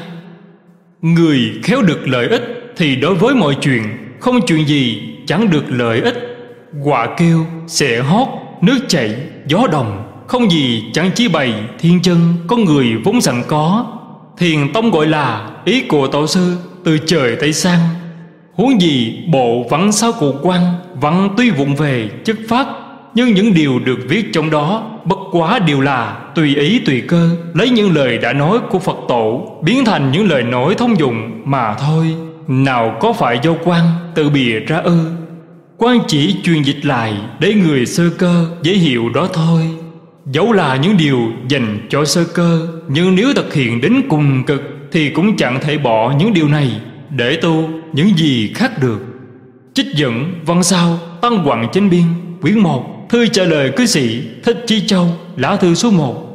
Người khéo được lợi ích thì đối với mọi chuyện, không chuyện gì chẳng được lợi ích. Quạ kêu sẽ hót, nước chảy gió đồng, không gì chẳng chỉ bày thiên chân con người vốn sẵn có. Thiền tông gọi là ý của tổ sư từ trời Tây sang. Huống gì bộ văn sao cụ quan, văn tuy vụng về chất phát, nhưng những điều được viết trong đó bất quá đều là tùy ý tùy cơ, lấy những lời đã nói của Phật tổ biến thành những lời nói thông dụng mà thôi. Nào có phải do quan tự bìa ra ư? Quan chỉ truyền dịch lại để người sơ cơ dễ hiểu đó thôi. Dẫu là những điều dành cho sơ cơ, nhưng nếu thực hiện đến cùng cực thì cũng chẳng thể bỏ những điều này để tu những gì khác được. Trích dẫn văn sao Tăng Hoằng Chánh Biên, quyển một, thư trả lời cư sĩ Thích Chí Châu, lá thư số một.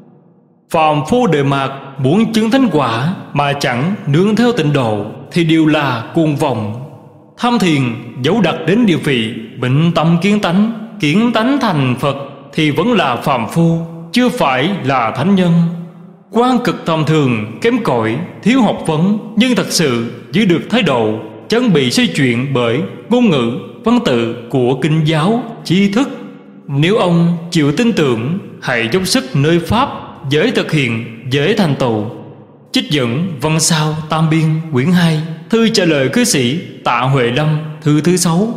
Phàm phu đời mạt muốn chứng thánh quả mà chẳng nương theo tịnh độ thì đều là cuồng vọng. Tham thiền dẫu đạt đến địa vị bệnh tâm kiến tánh, kiến tánh thành Phật thì vẫn là phàm phu, chưa phải là thánh nhân. Quan cực tầm thường, kém cỏi, thiếu học vấn, nhưng thật sự giữ được thái độ, chẳng bị xoay chuyển bởi ngôn ngữ, văn tự của kinh giáo, tri thức. Nếu ông chịu tin tưởng, hãy dốc sức nơi pháp, dễ thực hiện, dễ thành tựu. Trích dẫn văn sao Tam Biên, quyển hai, thư trả lời cư sĩ Tạ Huệ Lâm, thư thứ sáu.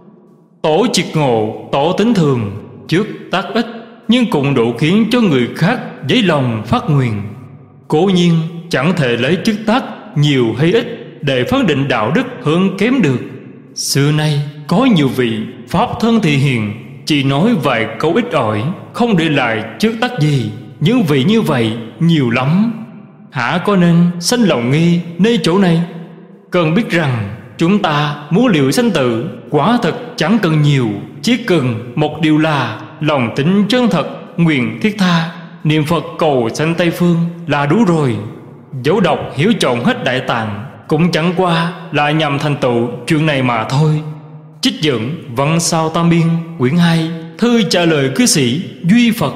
Tổ triệt ngộ, tổ tính thường, trước tác ít, nhưng cũng đủ khiến cho người khác dấy lòng phát nguyện. Cố nhiên chẳng thể lấy chức tác nhiều hay ít để phán định đạo đức hơn kém được. Xưa nay có nhiều vị pháp thân thị hiền, chỉ nói vài câu ít ỏi, không để lại chức tác gì. Những vị như vậy nhiều lắm. Hả có nên sanh lòng nghi nơi chỗ này? Cần biết rằng chúng ta muốn liệu sanh tử quả thật chẳng cần nhiều, chỉ cần một điều là lòng tính chân thật, nguyện thiết tha, niệm Phật cầu sanh Tây Phương là đủ rồi. Dẫu đọc hiểu trọn hết Đại Tạng cũng chẳng qua là nhằm thành tựu chuyện này mà thôi. Trích dẫn văn sao Tam Biên, quyển hai, thư trả lời cư sĩ Duy Phật.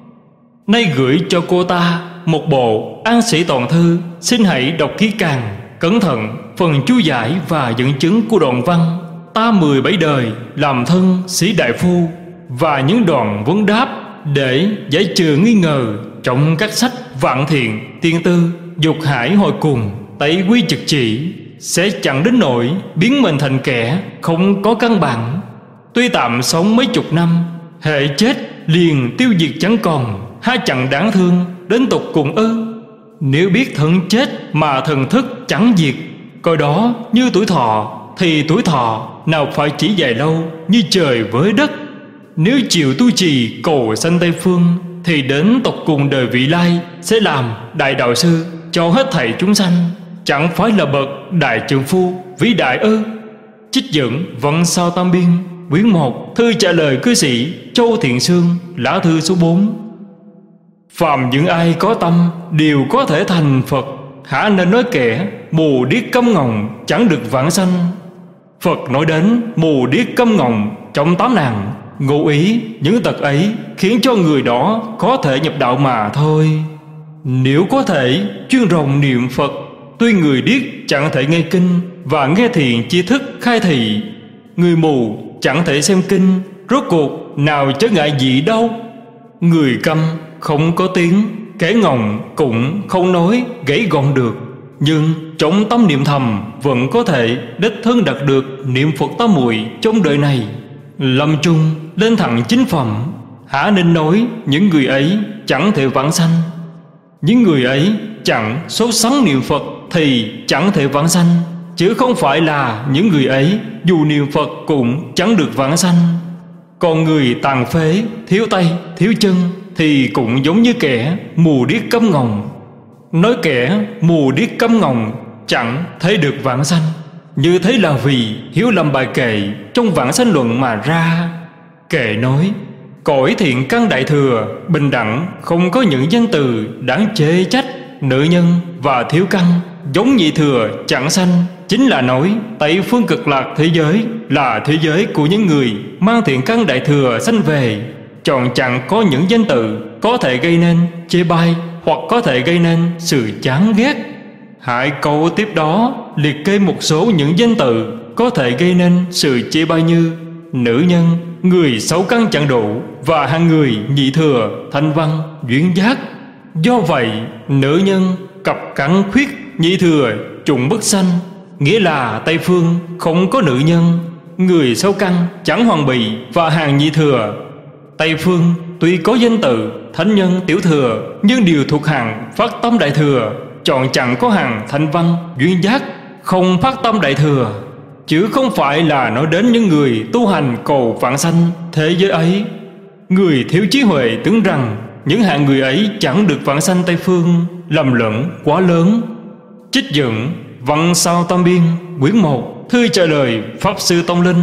Nay gửi cho cô ta một bộ An Sĩ Toàn Thư, xin hãy đọc kỹ càng, cẩn thận phần chú giải và dẫn chứng của đoạn văn Ta mười bảy đời làm thân sĩ đại phu, và những đoạn vấn đáp để giải trừ nghi ngờ trong các sách Vạn Thiện, Tiên Tư, Dục Hải Hồi Cùng, Tẩy Quy Trực Chỉ, sẽ chẳng đến nỗi biến mình thành kẻ không có căn bản. Tuy tạm sống mấy chục năm, hệ chết liền tiêu diệt chẳng còn, há chẳng đáng thương đến tục cùng ư? Nếu biết thân chết mà thần thức chẳng diệt, coi đó như tuổi thọ, thì tuổi thọ nào phải chỉ dài lâu như trời với đất. Nếu chịu tu trì cầu sanh Tây Phương, thì đến tộc cùng đời vị lai sẽ làm đại đạo sư cho hết thảy chúng sanh, chẳng phải là bậc đại trượng phu vĩ đại ư? Trích dẫn văn sao Tam Biên, quyển một, thư trả lời cư sĩ Châu Thiện Sương, lá thư số bốn. Phàm những ai có tâm đều có thể thành Phật, hả nên nói kẻ mù điếc câm ngọng chẳng được vãng sanh. Phật nói đến mù điếc câm ngọng trong tám nạn, ngụ ý những tật ấy khiến cho người đó có thể nhập đạo mà thôi. Nếu có thể chuyên rồng niệm Phật, tuy người điếc chẳng thể nghe kinh và nghe thiện tri thức khai thị, người mù chẳng thể xem kinh, rốt cuộc nào chớ ngại gì đâu. Người câm không có tiếng, kẻ ngọng cũng không nói gãy gọn được, nhưng trong tâm niệm thầm vẫn có thể đích thân đạt được niệm Phật tám muội trong đời này. Lâm chung lên thẳng chính phẩm, hả nên nói những người ấy chẳng thể vãng sanh. Những người ấy chẳng sốt sắng niệm Phật thì chẳng thể vãng sanh, chứ không phải là những người ấy dù niệm Phật cũng chẳng được vãng sanh. Còn người tàn phế, thiếu tay, thiếu chân thì cũng giống như kẻ mù điếc câm ngọng. Nói kẻ mù điếc câm ngọng chẳng thấy được vãng sanh, như thế là vì hiểu lầm bài kệ trong Vãng Sanh Luận mà ra. Kệ nói: Cõi thiện căn đại thừa bình đẳng, không có những danh từ đáng chê trách. Nữ nhân và thiếu căn giống nhị thừa chẳng sanh, chính là nói Tây phương cực lạc thế giới là thế giới của những người mang thiện căn đại thừa sanh về. Chọn chẳng có những danh từ có thể gây nên chê bai hoặc có thể gây nên sự chán ghét. Hai câu tiếp đó liệt kê một số những danh từ có thể gây nên sự chê bai như nữ nhân, người sáu căn chẳng đủ, và hàng người nhị thừa, thanh văn, duyên giác. Do vậy, nữ nhân cặp cắn khuyết, nhị thừa trùng bất sanh, nghĩa là Tây phương không có nữ nhân, người sáu căn chẳng hoàng bì và hàng nhị thừa. Tây phương tuy có danh từ thánh nhân tiểu thừa, nhưng đều thuộc hàng phát tâm đại thừa. Chọn chẳng có hàng thanh văn, duyên giác, không phát tâm đại thừa, chứ không phải là nói đến những người tu hành cầu vãng sanh thế giới ấy. Người thiếu trí huệ tưởng rằng những hạng người ấy chẳng được vãng sanh Tây phương, lầm lẫn quá lớn. Trích dẫn Văn Sao Tam Biên quyển một, thư trả lời Pháp Sư Tông Linh.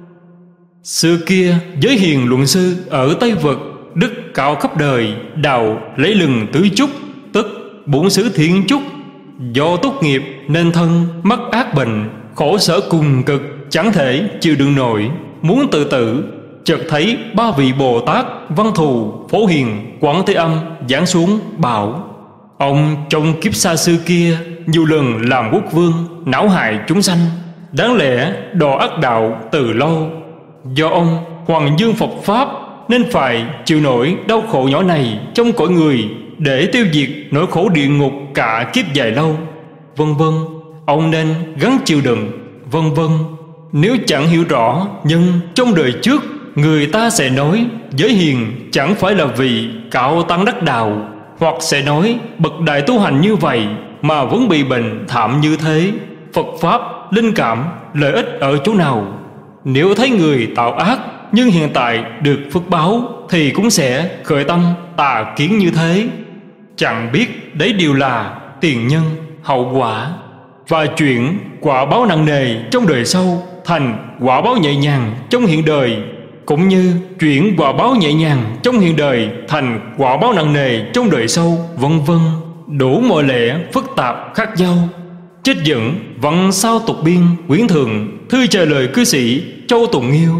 Xưa kia giới hiền luận sư ở Tây Vực, đức cao khắp đời, đạo lấy lừng tứ trúc, tức bổn xứ thiện trúc. Do tốt nghiệp nên thân mắc ác bệnh, khổ sở cùng cực, chẳng thể chịu đựng nổi, muốn tự tử. Chợt thấy ba vị Bồ Tát Văn Thù, Phổ Hiền, Quảng Thế Âm giáng xuống bảo: ông trong kiếp xa xưa kia nhiều lần làm quốc vương, não hại chúng sanh, đáng lẽ đọa ác đạo từ lâu. Do ông hoàng dương Phật pháp nên phải chịu nổi đau khổ nhỏ này trong cõi người, để tiêu diệt nỗi khổ địa ngục cả kiếp dài lâu, vân vân. Ông nên gắng chịu đựng, vân vân. Nếu chẳng hiểu rõ nhưng trong đời trước, người ta sẽ nói giới hiền chẳng phải là vị cao tăng đắc đạo, hoặc sẽ nói bậc đại tu hành như vậy mà vẫn bị bệnh thảm như thế, Phật pháp linh cảm lợi ích ở chỗ nào? Nếu thấy người tạo ác nhưng hiện tại được phước báo, thì cũng sẽ khởi tâm tà kiến như thế. Chẳng biết đấy đều là tiền nhân hậu quả, và chuyển quả báo nặng nề trong đời sau thành quả báo nhẹ nhàng trong hiện đời, cũng như chuyển quả báo nhẹ nhàng trong hiện đời thành quả báo nặng nề trong đời sau, vân vân. Đủ mọi lẽ phức tạp khác nhau. Trích dẫn Văn Sao Tục Biên quyển thường, thư trả lời cư sĩ Châu Tùng Nghiêu.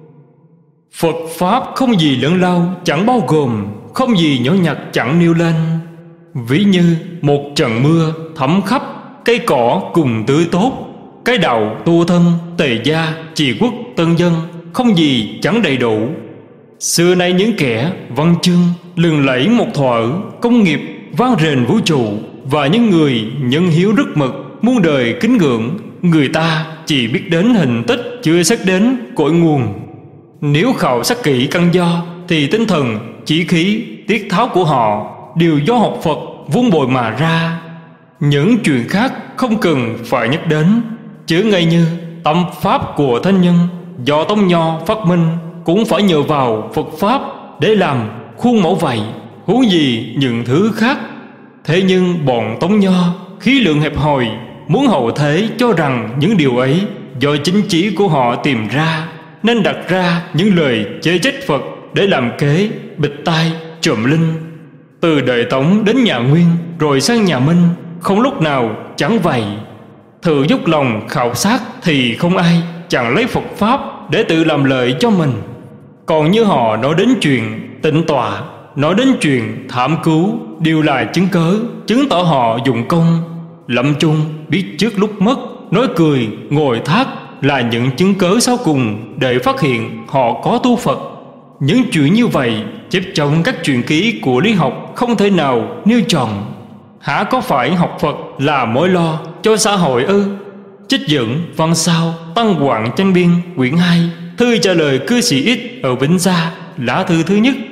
Phật pháp không gì lớn lao chẳng bao gồm, không gì nhỏ nhặt chẳng nêu lên. Ví như một trận mưa thấm khắp, cây cỏ cùng tươi tốt. Cái đạo tu thân, tề gia, trì quốc, tân dân, không gì chẳng đầy đủ. Xưa nay những kẻ văn chương lừng lẫy một thuở, công nghiệp vang rền vũ trụ, và những người nhân hiếu rất mực, muôn đời kính ngưỡng, người ta chỉ biết đến hình tích, chưa xét đến cội nguồn. Nếu khảo sát kỹ căn do, thì tinh thần, chỉ khí, tiết tháo của họ đều do học Phật vun bồi mà ra. Những chuyện khác không cần phải nhắc đến, chứ ngay như tâm pháp của thánh nhân do tông nho phát minh cũng phải nhờ vào Phật pháp để làm khuôn mẫu vậy, huống gì những thứ khác. Thế nhưng bọn tống nho khí lượng hẹp hòi, muốn hậu thế cho rằng những điều ấy do chính trí của họ tìm ra, nên đặt ra những lời chê trách Phật để làm kế, bịt tai, trộm linh. Từ đời Tống đến nhà Nguyên rồi sang nhà Minh, không lúc nào chẳng vậy. Thử dốc lòng khảo sát thì không ai chẳng lấy Phật pháp để tự làm lợi cho mình. Còn như họ nói đến chuyện tịnh tọa, nói đến chuyện thảm cứu, đều là chứng cớ chứng tỏ họ dụng công. Lâm chung biết trước lúc mất, nói cười ngồi thác là những chứng cớ sau cùng để phát hiện họ có tu Phật. Những chuyện như vậy chép trong các truyện ký của lý học không thể nào nêu tròn. Hả có phải học Phật là mối lo cho xã hội ư? Trích dẫn Văn Sao Tăng Quảng Tranh Biên quyển hai, thư trả lời cư sĩ Ít ở Vĩnh Gia, lá thư thứ nhất.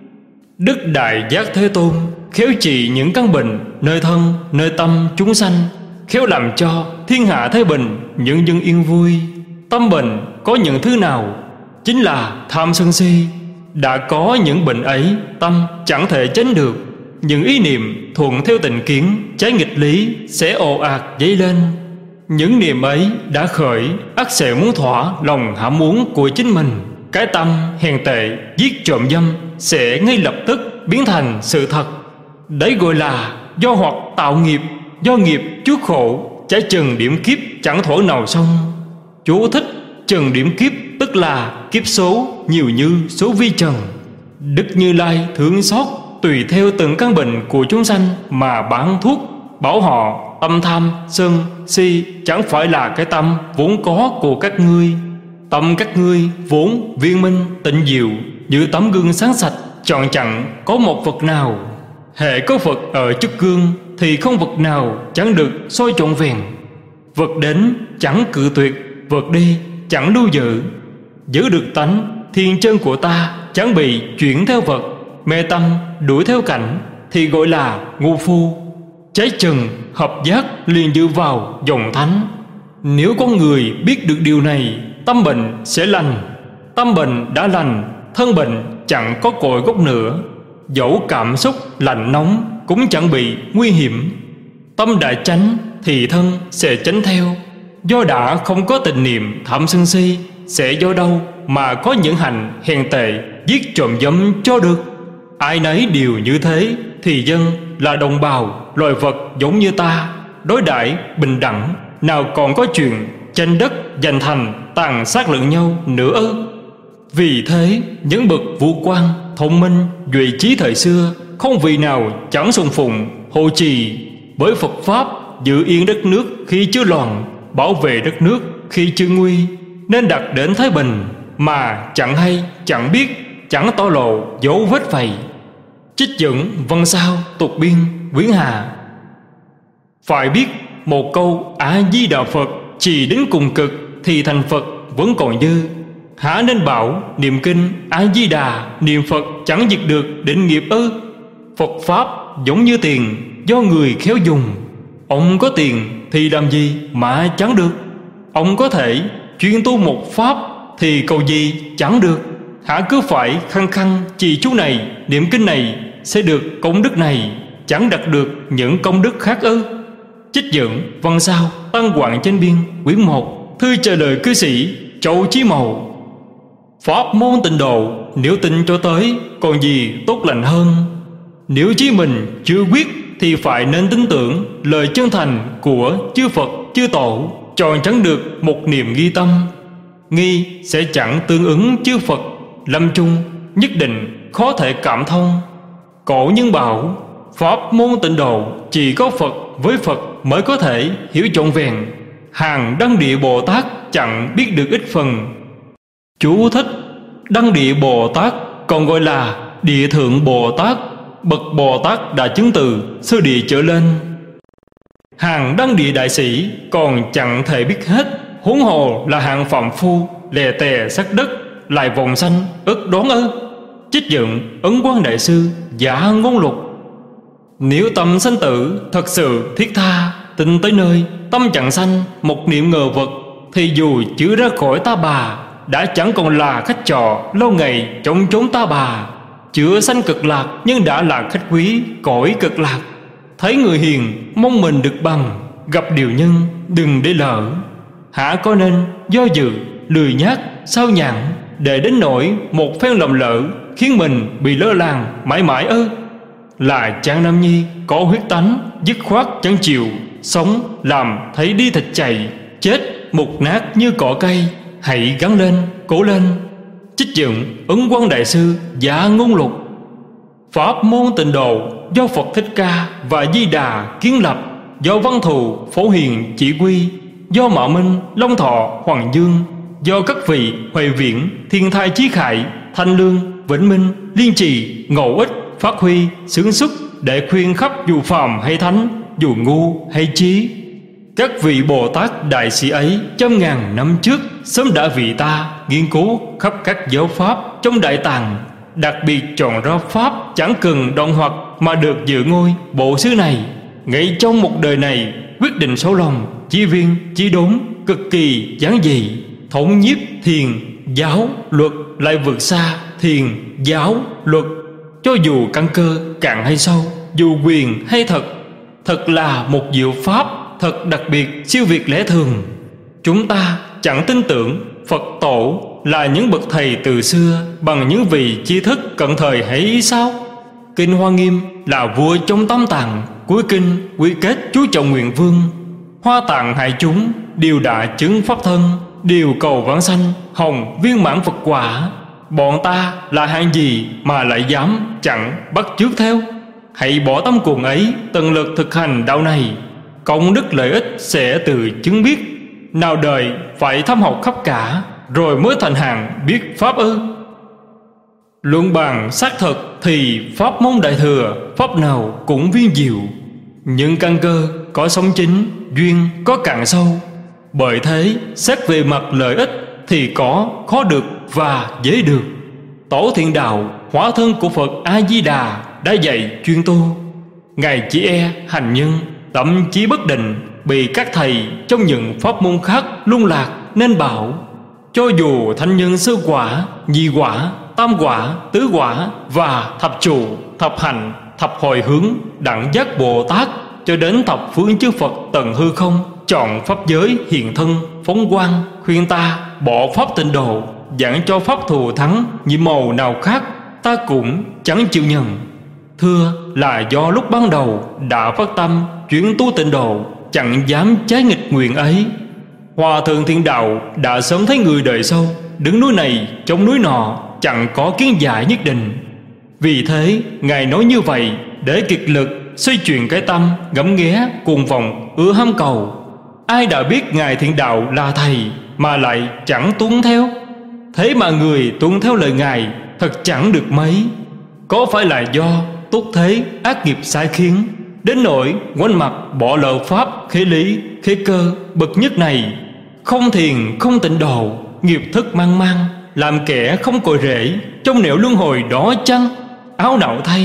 Đức Đại Giác Thế Tôn khéo trị những căn bệnh nơi thân, nơi tâm chúng sanh, khéo làm cho thiên hạ thái bình, nhân dân yên vui. Tâm bệnh có những thứ nào? Chính là tham sân si. Đã có những bệnh ấy, tâm chẳng thể tránh được. Những ý niệm thuận theo tình kiến, trái nghịch lý sẽ ồ ạt dấy lên. Những niệm ấy đã khởi, ắt sẽ muốn thỏa lòng ham muốn của chính mình. cái tâm hèn tệ giết trộm dâm sẽ ngay lập tức biến thành sự thật. Đấy gọi là do hoặc tạo nghiệp, do nghiệp chuốc khổ, trái chừng điểm kiếp chẳng thuở nào xong. Chú thích: chừng điểm kiếp tức là kiếp số nhiều như số vi trần. Đức Như Lai thương xót tùy theo từng căn bệnh của chúng sanh mà bán thuốc, bảo họ tâm tham, sân, si chẳng phải là cái tâm vốn có của các ngươi. Tâm các ngươi vốn viên minh tịnh diệu, như tấm gương sáng sạch, tròn chẳng có một vật nào. Hệ có vật ở trước gương thì không vật nào chẳng được soi trọn vẹn. Vật đến chẳng cự tuyệt, vật đi chẳng lưu giữ. Giữ được tánh thiên chân của ta chẳng bị chuyển theo vật, mê tâm đuổi theo cảnh thì gọi là ngu phu. Trái chừng hợp giác liền dựa vào dòng thánh. Nếu con người biết được điều này, tâm bệnh sẽ lành. Tâm bệnh đã lành, thân bệnh chẳng có cội gốc nữa. Dẫu cảm xúc lạnh nóng cũng chẳng bị nguy hiểm. Tâm đã chánh thì thân sẽ chánh theo. Do đã không có tình niệm tham sân si, sẽ do đâu mà có những hành hèn tệ giết trộm dâm cho được. Ai nấy đều như thế thì dân là đồng bào, loài vật giống như ta, đối đãi bình đẳng, nào còn có chuyện tranh đất giành thành tàn sát lẫn nhau nữa ư? Vì thế những bậc vũ quan thông minh duệ trí thời xưa không vì nào chẳng sùng phụng hộ trì, bởi Phật pháp giữ yên đất nước khi chưa loạn, bảo vệ đất nước khi chưa nguy, nên đạt đến thái bình mà chẳng hay chẳng biết, chẳng tỏ lộ dấu vết vậy. Trích dẫn văn sao tục biên Quyển Hạ. Phải biết một câu A Di Đà Phật chỉ đến cùng cực thì thành Phật vẫn còn dư. Hả nên bảo niệm kinh A Di Đà niệm Phật chẳng diệt được định nghiệp ư? Phật pháp giống như tiền, do người khéo dùng. Ông có tiền thì làm gì mà chẳng được? Ông có thể chuyên tu một pháp thì cầu gì chẳng được. Hả cứ phải khăng khăng trì chú này niệm kinh này sẽ được công đức này, chẳng đạt được những công đức khác ư? Trích dẫn văn sao Tăng Hoàng Chánh Biên Quyển một thư trả lời cư sĩ Châu Chí Mầu. Pháp môn tịnh độ nếu tin cho tới còn gì tốt lành hơn. Nếu chí mình chưa quyết thì phải nên tin tưởng lời chân thành của chư Phật chư Tổ, tròn chẳng được một niềm nghi tâm. Nghi sẽ chẳng tương ứng chư Phật, lâm chung nhất định khó thể cảm thông. Cổ nhân bảo pháp môn tịnh độ chỉ có Phật với Phật mới có thể hiểu trọn vẹn. Hàng Đăng Địa Bồ Tát chẳng biết được ít phần. Chú thích: Đăng Địa Bồ Tát còn gọi là Địa Thượng Bồ Tát, bậc Bồ Tát đã chứng từ sơ địa trở lên. Hàng Đăng Địa Đại Sĩ còn chẳng thể biết hết, huống hồ là hạng phạm phu lè tè sắc đất lại vòng sanh ức đoán ư? Trích dẫn Ấn Quang Đại Sư Giả Ngôn Lục. Nếu tâm sanh tử thật sự thiết tha, tin tới nơi tâm chẳng sanh một niệm ngờ vật, thì dù chưa ra khỏi ta bà đã chẳng còn là khách trọ lâu ngày trong chốn ta bà. Chưa sanh cực lạc nhưng đã là khách quý cõi cực lạc. Thấy người hiền mong mình được bằng, gặp điều nhân đừng để lỡ. Hả có nên do dự lười nhác sao nhãn để đến nỗi một phen lầm lỡ khiến mình bị lơ làng mãi mãi ư? Là chàng nam nhi có huyết tánh, dứt khoát chẳng chịu sống làm thấy đi thịt chảy, chết mục nát như cỏ cây. Hãy gắng lên, cố lên. Trích dẫn Ấn Quang Đại Sư Giả Ngôn Lục. Pháp môn tịnh độ do Phật Thích Ca và Di Đà kiến lập, do Văn Thù Phổ Hiền chỉ huy, do Mạo Minh Long Thọ Hoàng Dương, do các vị Huệ Viễn Thiên Thai Chí Khải Thanh Lương Vĩnh Minh Liên Trì Ngộ Ích phát huy xướng xuất để khuyên khắp dù phàm hay thánh, dù ngu hay trí. Các vị Bồ Tát Đại Sĩ ấy trăm ngàn năm trước sớm đã vì ta nghiên cứu khắp các giáo pháp trong Đại Tạng, đặc biệt chọn ra pháp chẳng cần đoạn hoặc mà được dự ngôi bộ xứ này. Ngay trong một đời này quyết định sâu lòng, chí viên chí đốn, cực kỳ giản dị, thống nhiếp thiền giáo luật lại vượt xa thiền giáo luật. Cho dù căn cơ cạn hay sâu, dù quyền hay thật, thật là một diệu pháp thật đặc biệt siêu việt lẽ thường. Chúng ta chẳng tin tưởng Phật tổ là những bậc thầy từ xưa bằng những vị tri thức cận thời hay sao? Kinh Hoa Nghiêm là vua trong tam tạng, cuối kinh quy kết chú trọng nguyện vương. Hoa tạng hại chúng đều đã chứng pháp thân, đều cầu vãng sanh hồng viên mãn Phật quả. Bọn ta là hạng gì mà lại dám chẳng bắt chước theo? Hãy bỏ tâm cuồng ấy, tận lực thực hành đạo này, công đức lợi ích sẽ tự chứng biết. Nào đời phải thâm học khắp cả, rồi mới thành hạng biết pháp ư? Luận bàn xác thực thì pháp môn đại thừa, pháp nào cũng viên diệu. Nhưng căn cơ có sống chính, duyên có cạn sâu. Bởi thế xét về mặt lợi ích thì có khó được và dễ được. Tổ Thiện Đạo, hóa thân của Phật A-di-đà, đã dạy chuyên tu. Ngài chỉ e hành nhân tâm trí bất định, bị các thầy trong những pháp môn khác lung lạc, nên bảo cho dù thánh nhân sơ quả, nhị quả, tam quả, tứ quả và thập trụ, thập hành, thập hồi hướng, đẳng giác Bồ Tát, cho đến thập phương chư Phật tận hư không, chọn pháp giới hiện thân phóng quang, khuyên ta bỏ pháp tịnh độ, giảng cho pháp thù thắng nhiệm màu nào khác, ta cũng chẳng chịu nhận. Thưa là do lúc ban đầu đã phát tâm chuyển tu tịnh độ, chẳng dám trái nghịch nguyện ấy. Hòa thượng Thiện Đạo đã sớm thấy người đời sau đứng núi này chống núi nọ, chẳng có kiến giải nhất định. Vì thế Ngài nói như vậy để kiệt lực xoay chuyển cái tâm ngẫm nghé cuồng vọng ưa ham cầu. Ai đã biết Ngài Thiện Đạo là thầy mà lại chẳng tuân theo? Thế mà người tuân theo lời Ngài thật chẳng được mấy. Có phải là do túc thế ác nghiệp sai khiến, đến nỗi quanh mặt bỏ lỡ pháp khế lý khế cơ bậc nhất này, không thiền không tịnh độ, nghiệp thức mang mang, làm kẻ không cội rễ trong nẻo luân hồi đó chăng? Áo não thay.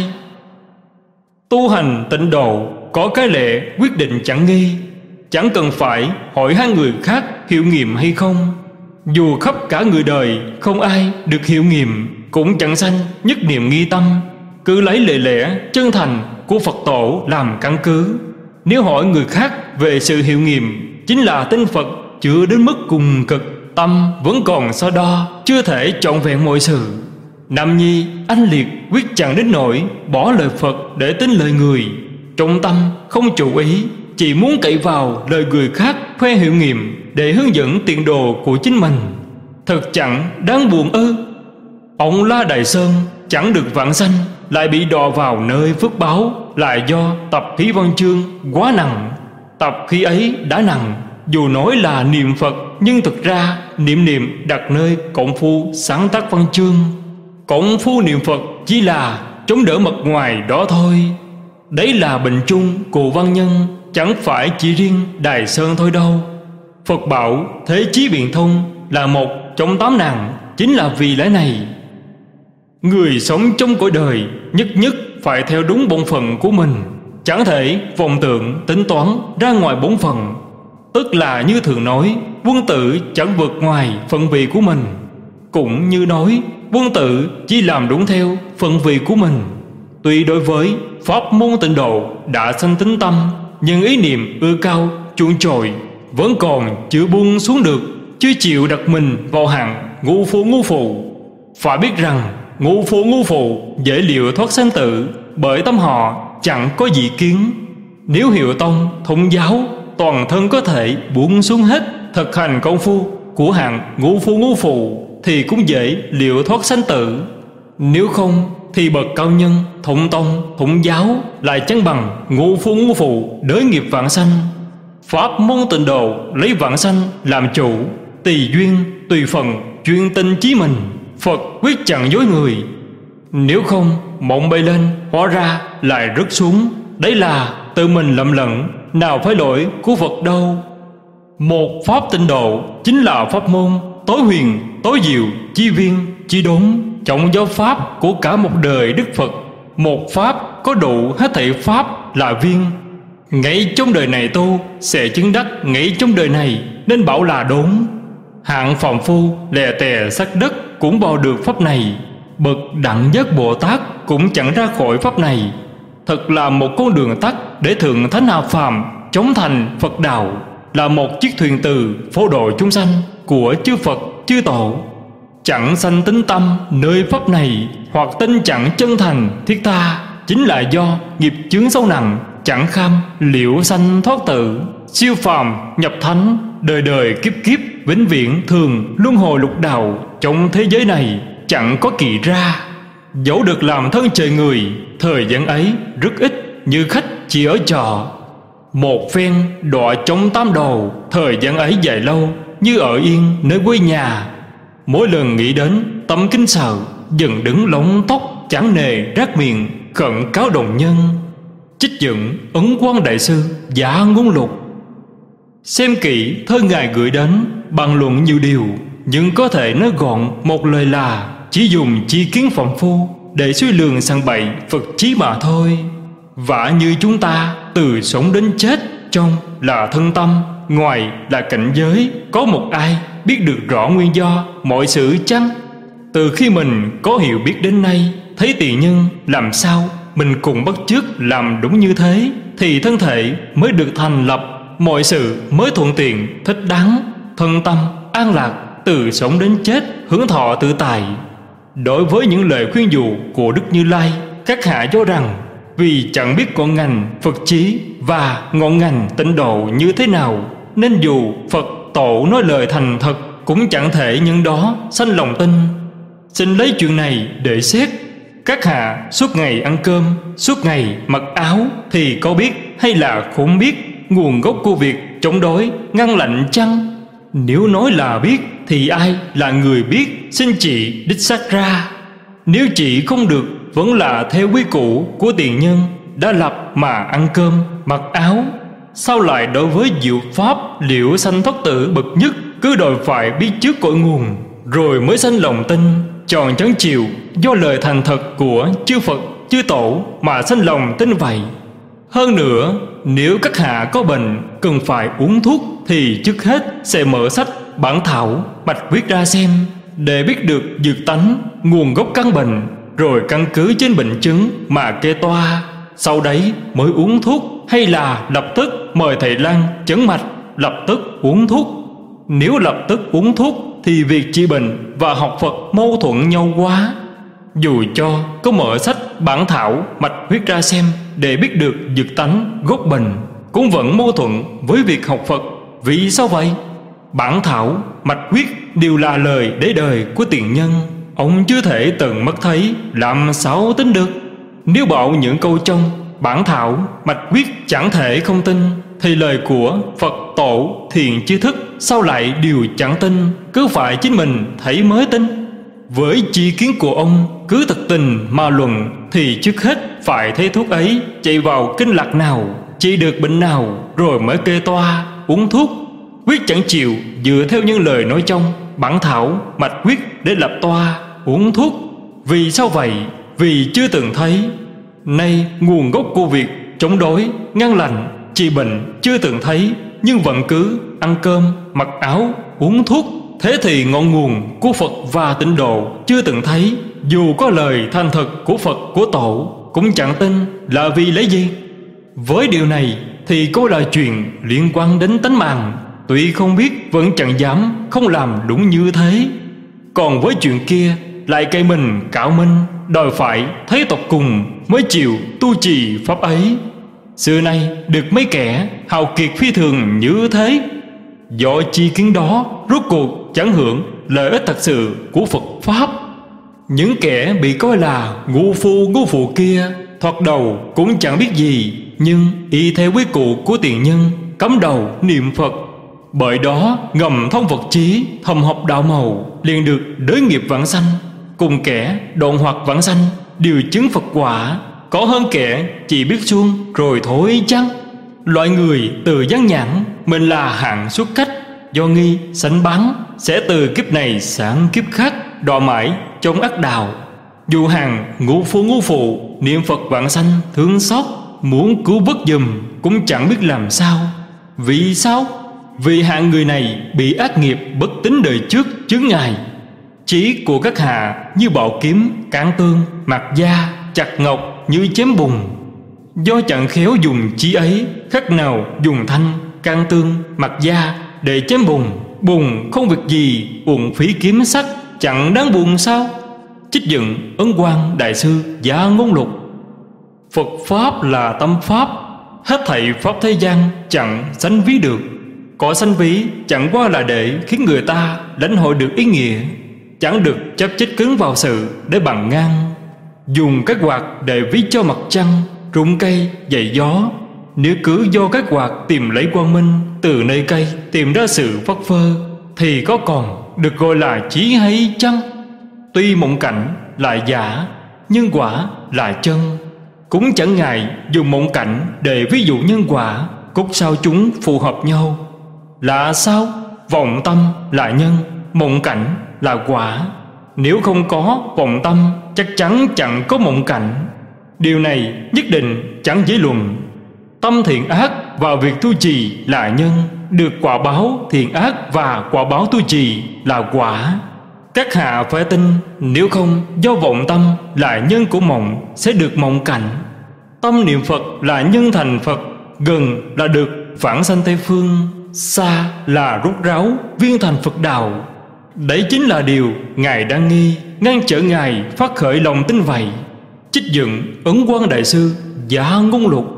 Tu hành tịnh độ có cái lệ quyết định chẳng nghi, chẳng cần phải hỏi hai người khác hiệu nghiệm hay không. Dù khắp cả người đời không ai được hiệu nghiệm, cũng chẳng sanh nhất niệm nghi tâm. Cứ lấy lời lẽ chân thành của Phật tổ làm căn cứ. Nếu hỏi người khác về sự hiệu nghiệm, chính là tin Phật chưa đến mức cùng cực, tâm vẫn còn so đo, chưa thể trọn vẹn mọi sự. Nam nhi anh liệt quyết chẳng đến nỗi bỏ lời Phật để tin lời người. Trong tâm không chủ ý, chỉ muốn cậy vào lời người khác khoe hiệu nghiệm để hướng dẫn tiền đồ của chính mình. Thật chẳng đáng buồn ư? Ông La Đại Sơn chẳng được vãng sanh, lại bị đọa vào nơi phước báo, là do tập khí văn chương quá nặng. Tập khí ấy đã nặng, dù nói là niệm Phật, nhưng thực ra niệm niệm đặt nơi công phu sáng tác văn chương. Công phu niệm Phật chỉ là chống đỡ mặt ngoài đó thôi. Đấy là bệnh chung của văn nhân, chẳng phải chỉ riêng Đài Sơn thôi đâu. Phật bảo thế chí biện thông là một trong tám nạn, chính là vì lẽ này. Người sống trong cõi đời nhất nhất phải theo đúng bổn phận của mình, chẳng thể vọng tưởng tính toán ra ngoài bổn phận. Tức là như thường nói, quân tử chẳng vượt ngoài phận vị của mình. Cũng như nói, quân tử chỉ làm đúng theo phận vị của mình. Tuy đối với pháp môn tịnh độ đã sanh tính tâm, nhưng ý niệm ưa cao chuộng trội vẫn còn chưa buông xuống được, chưa chịu đặt mình vào hạng ngu phụ ngu phụ. Phải biết rằng ngu phụ ngu phụ dễ liệu thoát sanh tử, bởi tâm họ chẳng có dị kiến. Nếu hiệu tông thống giáo, toàn thân có thể buông xuống hết, thực hành công phu của hạng ngu phụ ngu phụ, thì cũng dễ liệu thoát sanh tử. Nếu không thì bậc cao nhân thống tông thống giáo lại chẳng bằng ngu phụ ngu phụ đới nghiệp vãng sanh. Pháp môn tịnh độ lấy vãng sanh làm chủ, tùy duyên tùy phần chuyên tinh chí mình. Phật quyết chẳng dối người. Nếu không mộng bay lên, hóa ra lại rớt xuống. Đấy là tự mình lầm lẫn, nào phải lỗi của Phật đâu. Một pháp tịnh độ chính là pháp môn tối huyền tối diệu, chi viên chi đốn, trọng giáo pháp của cả một đời Đức Phật. Một pháp có đủ hết thảy pháp là viên. Ngay trong đời này tu sẽ chứng đắc ngay trong đời này, nên bảo là đốn. Hạng phàm phu lè tè sát đất cũng vào được pháp này. Bậc đẳng giác Bồ Tát cũng chẳng ra khỏi pháp này. Thật là một con đường tắt để thượng thánh hạ phàm chống thành Phật đạo, là một chiếc thuyền từ phổ độ chúng sanh của chư Phật chư tổ. Chẳng sanh tính tâm nơi pháp này, hoặc tinh chẳng chân thành thiết tha, chính là do nghiệp chướng sâu nặng, chẳng kham liễu sanh thoát tử. Siêu phàm nhập thánh, đời đời kiếp kiếp vĩnh viễn thường luân hồi lục đạo. Trong thế giới này chẳng có kỳ ra, dẫu được làm thân trời người, thời gian ấy rất ít, như khách chỉ ở trọ. Một phen đọa trong tam đồ, thời gian ấy dài lâu, như ở yên nơi quê nhà. Mỗi lần nghĩ đến tâm kinh sợ, dần đứng lông tóc chẳng nề rác miệng, khẩn cáo đồng nhân. Trích dẫn Ấn Quang Đại Sư Giả Ngôn Lục. Xem kỹ thơ ngài gửi đến, bàn luận nhiều điều, nhưng có thể nói gọn một lời là chỉ dùng chi kiến phàm phu để suy lường sang bậy Phật chí mà thôi. Vả như chúng ta từ sống đến chết, trong là thân tâm, ngoài là cảnh giới, có một ai biết được rõ nguyên do mọi sự chăng? Từ khi mình có hiểu biết đến nay, thấy tiền nhân làm sao mình cùng bắt chước làm đúng như thế, thì thân thể mới được thành lập, mọi sự mới thuận tiện thích đáng, thân tâm an lạc, từ sống đến chết hưởng thọ tự tại. Đối với những lời khuyên dụ của Đức Như Lai, các hạ cho rằng vì chẳng biết ngọn ngành Phật chí và ngọn ngành tịnh độ như thế nào, nên dù Phật tổ nói lời thành thật, cũng chẳng thể nhân đó sanh lòng tin. Xin lấy chuyện này để xét. Các hạ suốt ngày ăn cơm, suốt ngày mặc áo, thì có biết hay là không biết nguồn gốc của việc chống đối ngăn lạnh chăng? Nếu nói là biết, thì ai là người biết, xin chị đích xác ra. Nếu chị không được, vẫn là theo quy củ của tiền nhân đã lập mà ăn cơm mặc áo, sao lại đối với diệu pháp liễu sanh thoát tử bậc nhất cứ đòi phải biết trước cội nguồn, rồi mới sanh lòng tin, tròn chẳng chịu do lời thành thật của chư Phật chư tổ mà sanh lòng tin vậy? Hơn nữa, nếu các hạ có bệnh cần phải uống thuốc, thì trước hết sẽ mở sách bản thảo bạch huyết ra xem, để biết được dược tánh, nguồn gốc căn bệnh, rồi căn cứ trên bệnh chứng mà kê toa. Sau đấy mới uống thuốc, hay là lập tức mời thầy lang chấn mạch lập tức uống thuốc. Nếu lập tức uống thuốc thì việc trị bệnh và học Phật mâu thuẫn nhau quá. Dù cho có mở sách bản thảo mạch huyết ra xem để biết được dược tánh gốc bệnh, cũng vẫn mâu thuẫn với việc học Phật. Vì sao vậy? Bản thảo mạch huyết đều là lời để đời của tiền nhân, ông chưa thể từng mắt thấy, làm sao tin được? Nếu bảo những câu trong bản thảo mạch huyết chẳng thể không tin, thì lời của Phật tổ thiền chư thức sao lại đều chẳng tin, cứ phải chính mình thấy mới tin? Với chi kiến của ông cứ thực tình mà luận, thì trước hết phải thấy thuốc ấy chạy vào kinh lạc nào, trị được bệnh nào, rồi mới kê toa uống thuốc. Quyết chẳng chịu dựa theo những lời nói trong bản thảo mạch huyết để lập toa uống thuốc. Vì sao vậy? Vì chưa từng thấy. Nay nguồn gốc của việc chống đối, ngăn lành, trị bệnh chưa từng thấy, nhưng vẫn cứ ăn cơm, mặc áo, uống thuốc. Thế thì ngọn nguồn của Phật và tịnh độ chưa từng thấy. Dù có lời thành thật của Phật của tổ, cũng chẳng tin, là vì lấy gì? Với điều này thì có là chuyện liên quan đến tánh mạng, tuy không biết vẫn chẳng dám không làm đúng như thế. Còn với chuyện kia lại cây mình cạo minh, đòi phải thấy tột cùng mới chịu tu trì pháp ấy. Xưa nay được mấy kẻ hào kiệt phi thường như thế, do chi kiến đó rốt cuộc chẳng hưởng lợi ích thật sự của Phật Pháp. Những kẻ bị coi là ngu phu ngu phụ kia, thoạt đầu cũng chẳng biết gì, nhưng y theo quy củ của tiền nhân cắm đầu niệm Phật. Bởi đó ngầm thông Phật chí, thầm học đạo màu, liền được đới nghiệp vãng sanh. Cùng kẻ đoạn hoặc vãng sanh đều chứng Phật quả, có hơn kẻ chỉ biết suông rồi thôi chăng? Loại người từ gián nhãn mình là hạng xuất cách, do nghi sánh bắn, sẽ từ kiếp này sang kiếp khác đọa mãi trong ác đạo. Dù hàng ngũ phu ngũ phụ niệm Phật vãng sanh thương xót, muốn cứu vớt giùm cũng chẳng biết làm sao. Vì sao? Vì hạng người này bị ác nghiệp bất tín đời trước chướng ngại. Chí của các hạ như bảo kiếm, cán tương, mạc da, chặt ngọc như chém bùn. Do chẳng khéo dùng chí ấy, khác nào dùng thanh, can tương, mạc da để chém bùn, Buồn không việc gì, uổng phí kiếm sắc, chẳng đáng buồn sao? Trích dựng Ấn Quang Đại Sư Giả Ngôn Lục. Phật Pháp là tâm Pháp, hết thảy Pháp thế gian chẳng sánh ví được. Có sanh ví chẳng qua là để khiến người ta lãnh hội được ý nghĩa, chẳng được chấp chích cứng vào sự để bằng ngang. Dùng cái quạt để ví cho mặt trăng, rụng cây dậy gió. Nếu cứ do cái quạt tìm lấy quang minh, từ nơi cây tìm ra sự phất phơ, thì có còn được gọi là chí hay chăng? Tuy mộng cảnh là giả, nhân quả là chân. Cũng chẳng ngại dùng mộng cảnh để ví dụ nhân quả, cốt sao chúng phù hợp nhau. Là sao? Vọng tâm là nhân, mộng cảnh là quả. Nếu không có vọng tâm, chắc chắn chẳng có mộng cảnh. Điều này nhất định chẳng dễ luận. Tâm thiện ác và việc tu trì là nhân, được quả báo thiện ác và quả báo tu trì là quả. Các hạ phải tin, nếu không do vọng tâm là nhân của mộng sẽ được mộng cảnh. Tâm niệm Phật là nhân thành Phật, gần là được vãng sanh Tây Phương, xa là rút ráo viên thành Phật đạo. Đấy chính là điều Ngài đang nghi, ngăn trở Ngài phát khởi lòng tin vậy. Trích dựng Ấn Quang Đại Sư Giả Ngôn Lục.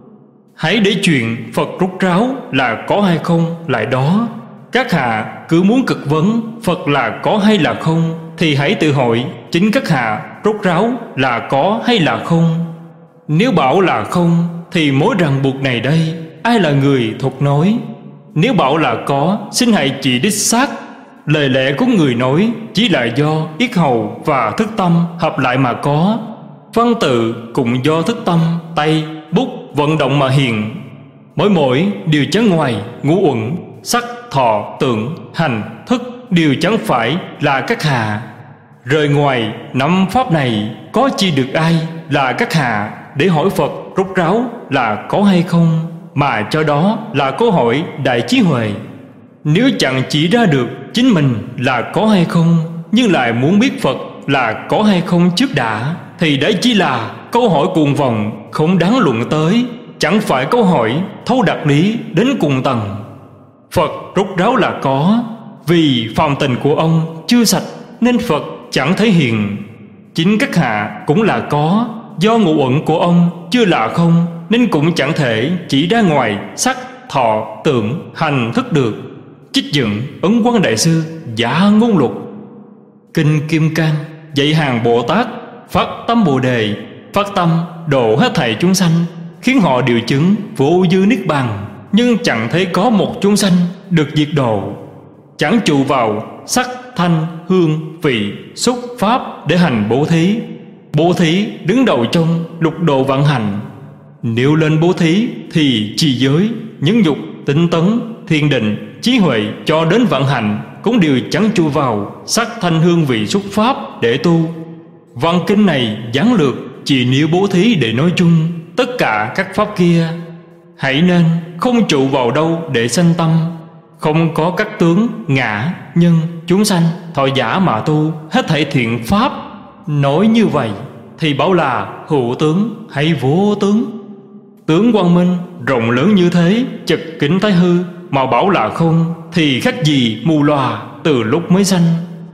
Hãy để chuyện Phật rút ráo là có hay không lại đó. Các hạ cứ muốn cực vấn Phật là có hay là không, thì hãy tự hỏi chính các hạ rút ráo là có hay là không. Nếu bảo là không, thì mối ràng buộc này đây ai là người thuộc nói? Nếu bảo là có, xin hãy chỉ đích xác. Lời lẽ của người nói chỉ là do yết hầu và thức tâm hợp lại mà có. Văn tự cũng do thức tâm, tay, bút vận động mà hiện. Mỗi mỗi điều chắn ngoài ngũ uẩn, sắc, thọ, tưởng, hành, thức đều chẳng phải là các hạ. Rời ngoài năm pháp này, có chi được ai là các hạ để hỏi Phật rút ráo là có hay không, mà cho đó là câu hỏi đại trí huệ. Nếu chẳng chỉ ra được chính mình là có hay không, nhưng lại muốn biết Phật là có hay không trước đã, thì đấy chỉ là câu hỏi cuồng vòng, không đáng luận tới, chẳng phải câu hỏi thấu đạt lý đến cùng tầng. Phật rút ráo là có, vì phàm tình của ông chưa sạch nên Phật chẳng thể hiện. Chính các hạ cũng là có, do ngũ uẩn của ông chưa là không, nên cũng chẳng thể chỉ ra ngoài sắc, thọ, tưởng, hành, thức được. Trích dựng Ấn Quang Đại Sư Giả Ngôn Lục. Kinh Kim Cang dạy hàng Bồ Tát phát tâm Bồ Đề, phát tâm độ hết thảy chúng sanh, khiến họ điều chứng vô dư niết bàn, nhưng chẳng thấy có một chúng sanh được diệt độ. Chẳng trụ vào sắc, thanh, hương, vị, xúc, pháp để hành bố thí. Bố thí đứng đầu trong lục độ vạn hành. Nếu lên bố thí thì trì giới, nhẫn dục, tinh tấn, thiền định, trí huệ cho đến vạn hành cũng đều chẳng trụ vào sắc, thanh, hương, vị, xúc, pháp để tu. Văn kinh này giản lược chỉ nếu bố thí để nói chung tất cả các pháp kia. Hãy nên không trụ vào đâu để sanh tâm, không có các tướng, ngã, nhân, chúng sanh, thọ giả mà tu hết thảy thiện pháp. Nói như vậy thì bảo là hữu tướng hay vô tướng? Tướng quang minh rộng lớn như thế, chật kính thái hư, mà bảo là không thì khác gì mù lòa từ lúc mới sanh.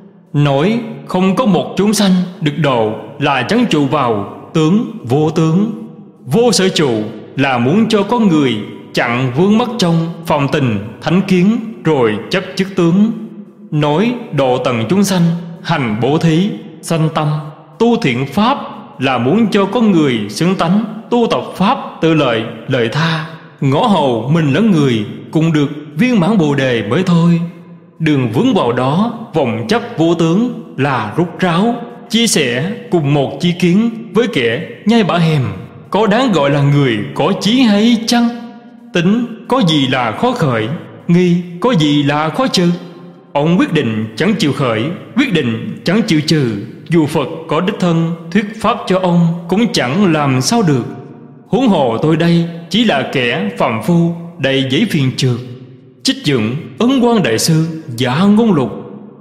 Nói không có một chúng sanh được độ là chẳng trụ vào tướng vô tướng. Vô sở trụ là muốn cho con người chặn vướng mắc trong phàm tình thánh kiến, rồi chấp chức tướng. Nói độ tầng chúng sanh, hành bố thí, sanh tâm, tu thiện pháp là muốn cho con người xứng tánh tu tập pháp tự lợi lợi tha, ngõ hầu mình lẫn người cùng được viên mãn bồ đề mới thôi. Đường vướng vào đó vòng chấp vô tướng là rút ráo, chia sẻ cùng một chi kiến với kẻ nhai bả hèm, có đáng gọi là người có chí hay chăng? Tính có gì là khó khởi, nghi có gì là khó trừ. Ông quyết định chẳng chịu khởi, quyết định chẳng chịu trừ. Dù Phật có đích thân thuyết pháp cho ông cũng chẳng làm sao được. Huống hồ tôi đây chỉ là kẻ phàm phu đầy giấy phiền trượt. Trích dựng Ấn Quang Đại Sư Giả Ngôn Lục.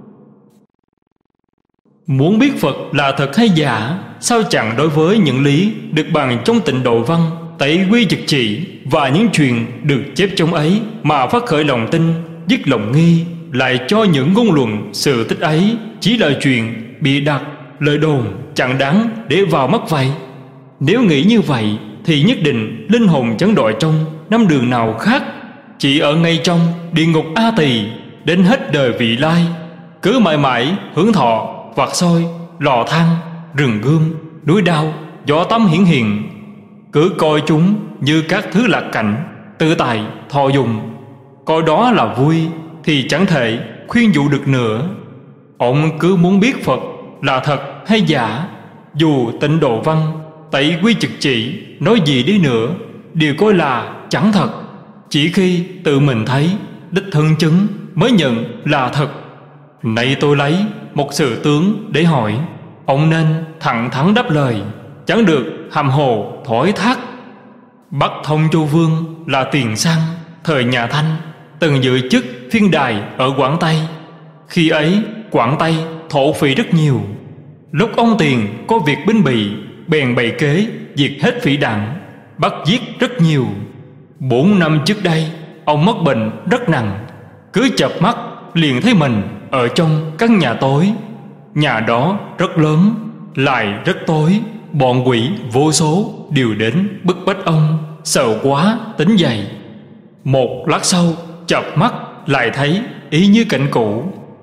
Muốn biết Phật là thật hay giả, sao chẳng đối với những lý được bàn trong Tịnh Độ Văn, Tẩy Quy Trực Chỉ và những chuyện được chép trong ấy mà phát khởi lòng tin, dứt lòng nghi, lại cho những ngôn luận sự tích ấy chỉ là chuyện bị đặt, lời đồn chẳng đáng để vào mắt vậy? Nếu nghĩ như vậy thì nhất định linh hồn chẳng đòi trong năm đường nào khác, chỉ ở ngay trong địa ngục A Tỳ đến hết đời vị lai, cứ mãi mãi hưởng thọ vạc soi, lò than, rừng gươm, núi đao, gió tắm hiển hiện, cứ coi chúng như các thứ lạc cảnh, tự tài thọ dùng, coi đó là vui thì chẳng thể khuyên dụ được nữa. Ông cứ muốn biết Phật là thật hay giả, dù Tịnh Độ Văn, Tẩy Quy Trực Chỉ nói gì đi nữa đều coi là chẳng thật, chỉ khi tự mình thấy đích thân chứng mới nhận là thật. Nay tôi lấy một sự tướng để hỏi, ông nên thẳng thắn đáp lời, chẳng được hàm hồ thổi thác. Bắc Thông Châu Vương là Tiền Sang thời nhà Thanh, từng giữ chức phiên đài ở Quảng Tây. Khi ấy Quảng Tây thổ phỉ rất nhiều. Lúc ông Tiền có việc binh bị, bèn bày kế diệt hết phỉ đảng, bắt giết rất nhiều. Bốn năm trước đây ông mất bệnh rất nặng, cứ chợp mắt liền thấy mình ở trong căn nhà tối. Nhà đó rất lớn, lại rất tối, bọn quỷ vô số đều đến bức bách ông, sợ quá tỉnh dậy. Một lát sau chợp mắt lại thấy y như cảnh cũ,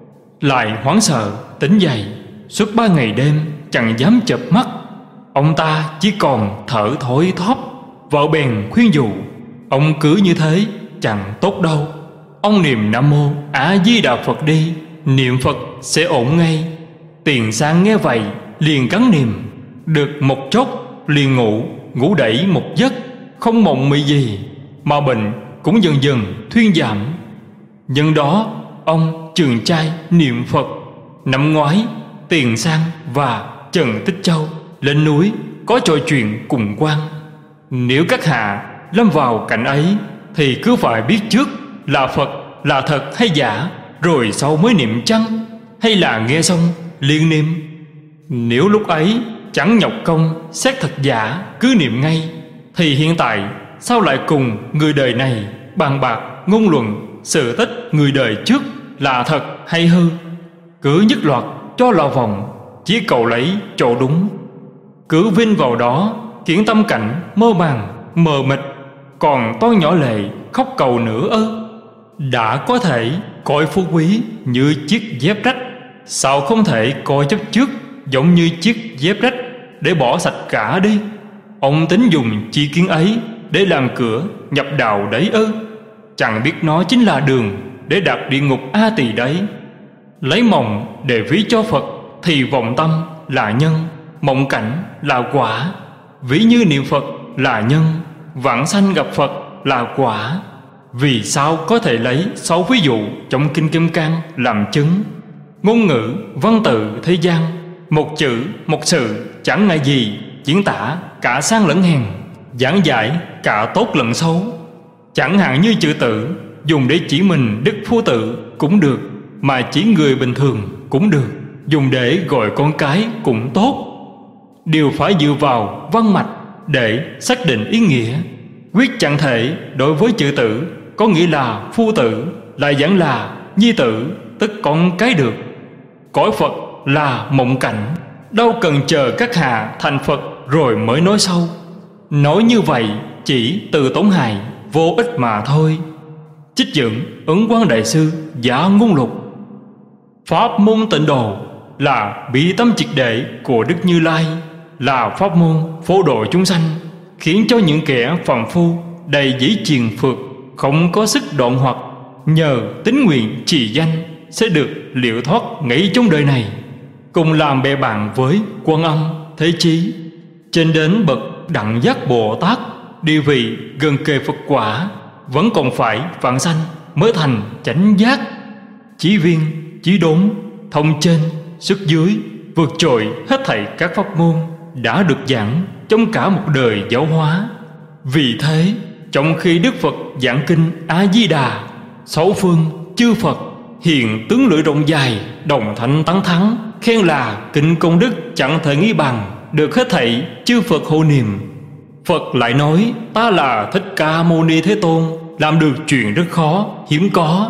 lại hoảng sợ tỉnh dậy. Suốt ba ngày đêm chẳng dám chợp mắt, ông ta chỉ còn thở thoi thóp. Vợ bèn khuyên dụ, ông cứ như thế chẳng tốt đâu, ông niệm Nam Mô A Di Đà Phật đi, niệm Phật sẽ ổn ngay. Tiền Sang nghe vậy liền cắn niệm, được một chốc liền ngủ, ngủ đẩy một giấc, không mộng mị gì, mà bệnh cũng dần dần thuyên giảm. Nhân đó ông trường trai niệm Phật. Năm ngoái Tiền Sang và Trần Tích Châu lên núi có trò chuyện cùng quan. Nếu các hạ lâm vào cảnh ấy thì cứ phải biết trước là Phật là thật hay giả, rồi sau mới niệm chăng, hay là nghe xong liền niệm. Nếu lúc ấy chẳng nhọc công xét thật giả cứ niệm ngay, thì hiện tại sao lại cùng người đời này bàn bạc ngôn luận sự tích người đời trước là thật hay hư? Cứ nhất loạt cho lò vòng, chỉ cầu lấy chỗ đúng, cứ vin vào đó khiến tâm cảnh mơ màng mờ mịt, còn tôi nhỏ lệ khóc cầu nữa ư? Đã có thể coi phú quý như chiếc dép rách, sao không thể coi chấp trước giống như chiếc dép rách để bỏ sạch cả đi? Ông tính dùng chi kiến ấy để làm cửa nhập đạo đấy ư? Chẳng biết nó chính là đường để đạt địa ngục A Tỳ đấy. Lấy mộng để ví cho Phật thì vọng tâm là nhân, mộng cảnh là quả. Ví như niệm Phật là nhân, vãng sanh gặp Phật là quả. Vì sao có thể lấy sáu ví dụ trong Kinh Kim Cang làm chứng? Ngôn ngữ văn tự thế gian, một chữ một sự chẳng ngại gì diễn tả cả sang lẫn hèn, giảng giải cả tốt lẫn xấu. Chẳng hạn như chữ tử dùng để chỉ mình đức phu tử cũng được, mà chỉ người bình thường cũng được, dùng để gọi con cái cũng tốt. Đều phải dựa vào văn mạch để xác định ý nghĩa. Quyết chẳng thể đối với chữ tử có nghĩa là phu tử lại giảng là nhi tử, tức con cái được. Cõi Phật là mộng cảnh, đâu cần chờ các hạ thành Phật rồi mới nói sâu. Nói như vậy chỉ từ tổn hại vô ích mà thôi. Trích dẫn Ấn Quang Đại Sư Giả Ngôn Lục. Pháp môn tịnh độ là bí tâm triệt để của Đức Như Lai, là pháp môn phổ độ chúng sanh, khiến cho những kẻ phàm phu đầy dẫy triền phượt, không có sức đoạn hoặc, nhờ tín nguyện trì danh sẽ được liệu thoát ngay trong đời này, cùng làm bè bạn với Quan Âm, Thế Chí, trên đến bậc Đẳng Giác Bồ Tát, địa vị gần kề Phật quả, vẫn còn phải vãng sanh mới thành chánh giác. Chí viên, chí đốn, thông trên, sức dưới, vượt trội hết thảy các pháp môn đã được giảng trong cả một đời giáo hóa. Vì thế, trong khi Đức Phật giảng kinh A Di Đà, sáu phương chư Phật hiện tướng lưỡi rộng dài, đồng thanh tán thắng, khen là kinh công đức chẳng thể nghĩ bằng, được hết thảy chư Phật hộ niệm. Phật lại nói: ta là Thích Ca Mâu Ni Thế Tôn, làm được chuyện rất khó, hiếm có.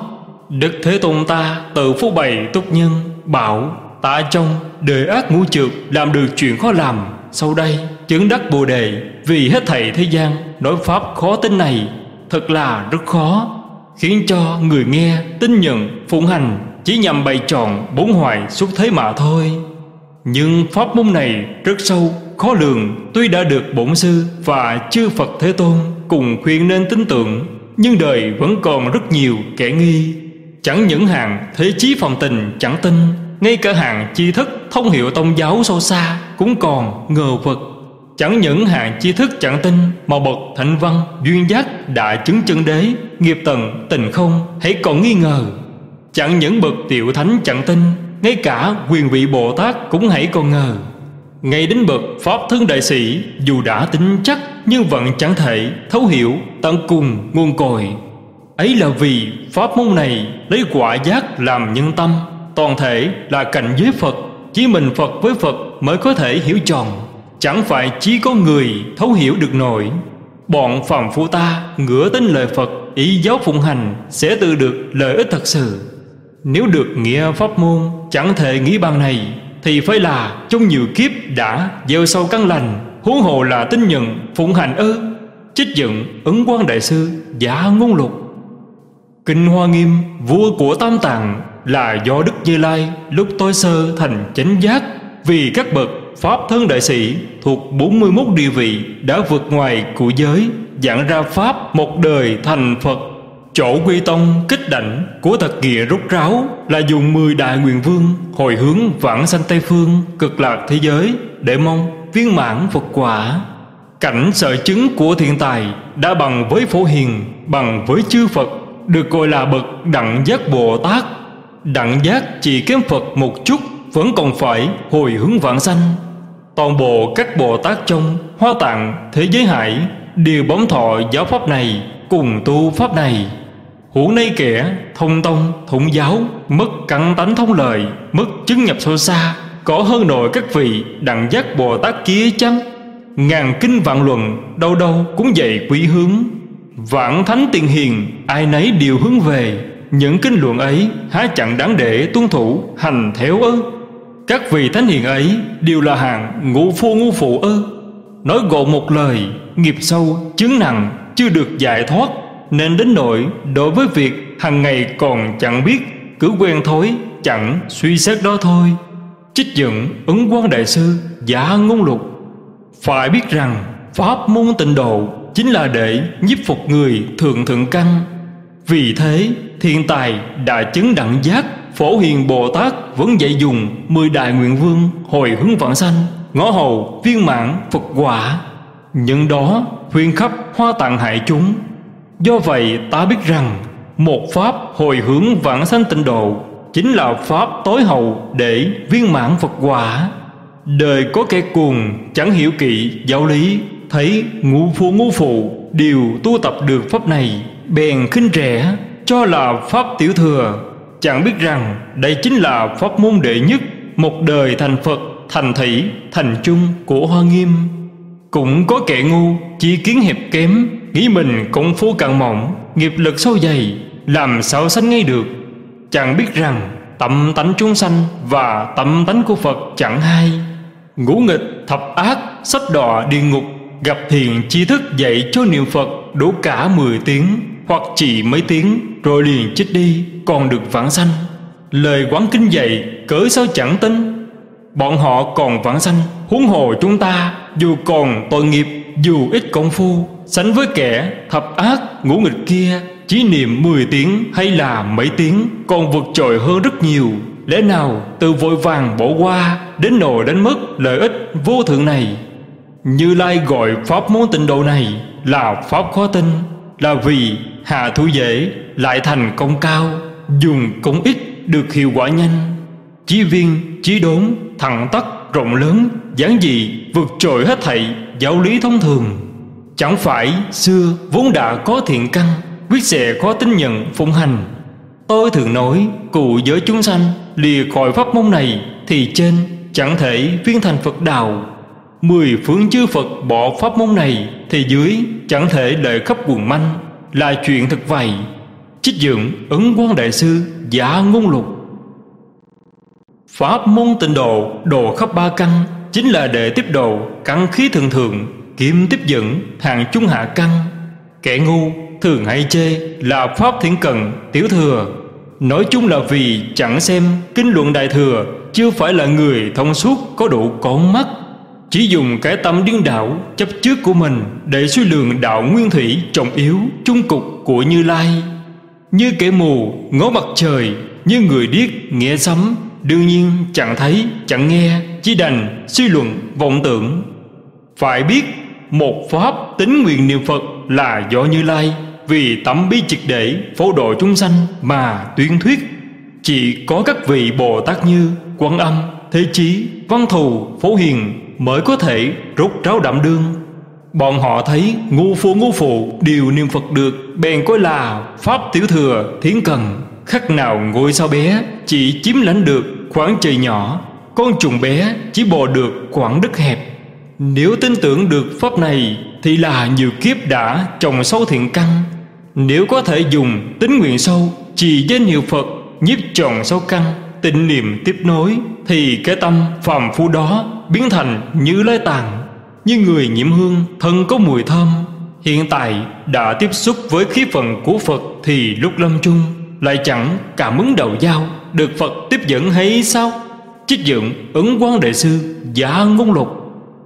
Đức Thế Tôn ta tự phô bày túc nhân, bảo ta trong đời ác ngũ trượt làm được chuyện khó làm, sau đây chứng đắc Bồ Đề. Vì hết thảy thế gian nói pháp khó tin này thật là rất khó, khiến cho người nghe tin nhận phụng hành chỉ nhằm bày tròn bốn hoài xuất thế mà thôi. Nhưng pháp môn này rất sâu khó lường, tuy đã được bổn sư và chư Phật Thế Tôn cùng khuyên nên tin tưởng, nhưng đời vẫn còn rất nhiều kẻ nghi. Chẳng những hàng thế chí phàm tình chẳng tin, ngay cả hàng tri thức thông hiểu tôn giáo sâu xa cũng còn ngờ vực. Chẳng những hàng tri thức chẳng tin, mà bậc thánh văn duyên giác đã chứng chân đế, nghiệp tận tình không hãy còn nghi ngờ. Chẳng những bậc tiểu thánh chẳng tin, ngay cả quyền vị Bồ Tát cũng hãy còn ngờ. Ngay đến bậc pháp thân đại sĩ dù đã tin chắc, nhưng vẫn chẳng thể thấu hiểu tận cùng nguồn cội. Ấy là vì pháp môn này lấy quả giác làm nhân tâm, toàn thể là cảnh giới Phật, chỉ mình Phật với Phật mới có thể hiểu tròn, chẳng phải chỉ có người thấu hiểu được nổi. Bọn phàm phu ta ngửa tin lời Phật, ý giáo phụng hành sẽ tự được lợi ích thật sự. Nếu được nghĩa pháp môn chẳng thể nghĩ bằng này, thì phải là trong nhiều kiếp đã gieo sâu căn lành, huống hồ là tin nhận phụng hành ư? Trích dẫn Ấn Quang Đại Sư Giả Ngôn Lục. Kinh Hoa Nghiêm, vua của Tam Tạng, là do Đức Như Lai lúc tối sơ thành chánh giác. Vì các bậc pháp thân đại sĩ thuộc bốn mươi mốt địa vị đã vượt ngoài cụ giới, giảng ra pháp một đời thành Phật. Chỗ quy tông kích đảnh của thật nghĩa rốt ráo là dùng mười đại nguyện vương hồi hướng vãng sanh Tây Phương cực lạc thế giới, để mong viên mãn Phật quả. Cảnh sở chứng của thiện tài đã bằng với Phổ Hiền, bằng với chư Phật, được gọi là bậc đẳng giác Bồ Tát. Đẳng giác chỉ kém Phật một chút, vẫn còn phải hồi hướng vãng sanh. Toàn bộ các Bồ Tát trong Hoa Tạng thế giới hải đều bóng thọ giáo pháp này, cùng tu pháp này. Huống nay kẻ thông tông thống giáo, mất căn tánh thông lời, mất chứng nhập sâu xa, có hơn nổi các vị đẳng giác Bồ Tát kia chăng? Ngàn kinh vạn luận, đâu đâu cũng dạy quý hướng. Vạn thánh tiền hiền, ai nấy đều hướng về. Những kinh luận ấy há chẳng đáng để tuân thủ hành theo ư? Các vị thánh hiền ấy đều là hạng ngũ phu ngũ phụ ư? Nói gọn một lời, nghiệp sâu chứng nặng chưa được giải thoát, nên đến nỗi đối với việc hàng ngày còn chẳng biết, cứ quen thói chẳng suy xét đó thôi. Trích dẫn Ấn Quang Đại Sư Giả Ngôn Lục. Phải biết rằng pháp môn tịnh độ chính là để nhiếp phục người thượng thượng căn. Vì thế thiên tài đã chứng đẳng giác Phổ Hiền Bồ Tát vẫn dạy dùng mười đại nguyện vương hồi hướng vãng sanh, ngõ hầu viên mãn Phật quả. Nhân đó khuyên khắp Hoa Tạng hải chúng. Do vậy ta biết rằng một pháp hồi hướng vãng sanh tịnh độ chính là pháp tối hậu để viên mãn Phật quả. Đời có kẻ cuồng chẳng hiểu kỹ giáo lý, thấy ngũ phu ngũ phụ đều tu tập được pháp này, bèn khinh rẻ cho là pháp tiểu thừa, chẳng biết rằng đây chính là pháp môn đệ nhất, một đời thành Phật, thành thủy, thành chung của Hoa Nghiêm. Cũng có kẻ ngu chỉ kiến hẹp kém, nghĩ mình công phu cạn mỏng, nghiệp lực sâu dày, làm sao sanh ngay được. Chẳng biết rằng tâm tánh chúng sanh và tâm tánh của Phật chẳng hai. Ngũ nghịch thập ác sắp đọa địa ngục, gặp thiền tri thức dạy cho niệm Phật đủ cả mười tiếng, hoặc chỉ mấy tiếng rồi liền chết đi, còn được vãng sanh. Lời quán kinh dạy cớ sao chẳng tin? Bọn họ còn vãng sanh, huống hồ chúng ta dù còn tội nghiệp, dù ít công phu, sánh với kẻ thập ác ngũ nghịch kia, chỉ niệm mười tiếng hay là mấy tiếng còn vượt trội hơn rất nhiều. Lẽ nào từ vội vàng bỏ qua, đến nỗi đánh mất lợi ích vô thượng này? Như Lai gọi pháp môn tịnh độ này là pháp khó tin, là vì hạ thủ dễ lại thành công cao, dùng công ít được hiệu quả nhanh. Chí viên, chí đốn, thẳng tắc, rộng lớn, giản dị, vượt trội hết thảy giáo lý thông thường. Chẳng phải xưa vốn đã có thiện căn, quyết sẽ khó tin nhận phụng hành. Tôi thường nói cụ giới chúng sanh lìa khỏi pháp môn này thì trên chẳng thể viên thành Phật đạo. Mười phương chư Phật bỏ pháp môn này thì dưới chẳng thể lợi khắp quần manh, là chuyện thực vậy. Trích dẫn Ấn Quang Đại Sư Dạ Ngôn Lục. Pháp môn tịnh độ, độ khắp ba căn, chính là để tiếp độ căn khí thượng thượng, kim tiếp dẫn hàng trung hạ căn. Kẻ ngu thường hay chê là pháp thiển cận tiểu thừa, nói chung là vì chẳng xem kinh luận Đại Thừa, chưa phải là người thông suốt có đủ con mắt, chỉ dùng cái tâm điên đảo chấp trước của mình để suy lượng đạo nguyên thủy trọng yếu chung cục của Như Lai. Như kẻ mù ngó mặt trời, như người điếc nghe sấm, đương nhiên chẳng thấy chẳng nghe, chỉ đành suy luận vọng tưởng. Phải biết một pháp tín nguyện niệm Phật là do Như Lai vì tấm bi triệt để phổ độ chúng sanh mà tuyên thuyết. Chỉ có các vị Bồ Tát như Quan Âm, Thế Chí, Văn Thù, Phổ Hiền mới có thể rốt ráo đảm đương. Bọn họ thấy ngu phu ngu phụ đều niệm Phật được, bèn coi là pháp tiểu thừa thiển cần. Khắc nào ngôi sao bé chỉ chiếm lãnh được khoảng trời nhỏ, con trùng bé chỉ bò được khoảng đất hẹp. Nếu tin tưởng được pháp này thì là nhiều kiếp đã trồng sâu thiện căn. Nếu có thể dùng tín nguyện sâu, trì danh hiệu Phật, nhiếp tròn sâu căn, tịnh niệm tiếp nối, thì cái tâm phàm phu đó biến thành Như Lai tạng, như người nhiễm hương thân có mùi thơm. Hiện tại đã tiếp xúc với khí phận của Phật thì lúc lâm chung lại chẳng cảm ứng đầu dao, được Phật tiếp dẫn hay sao? Trích dẫn Ấn Quang Đại Sư Dạ Ngôn Lục.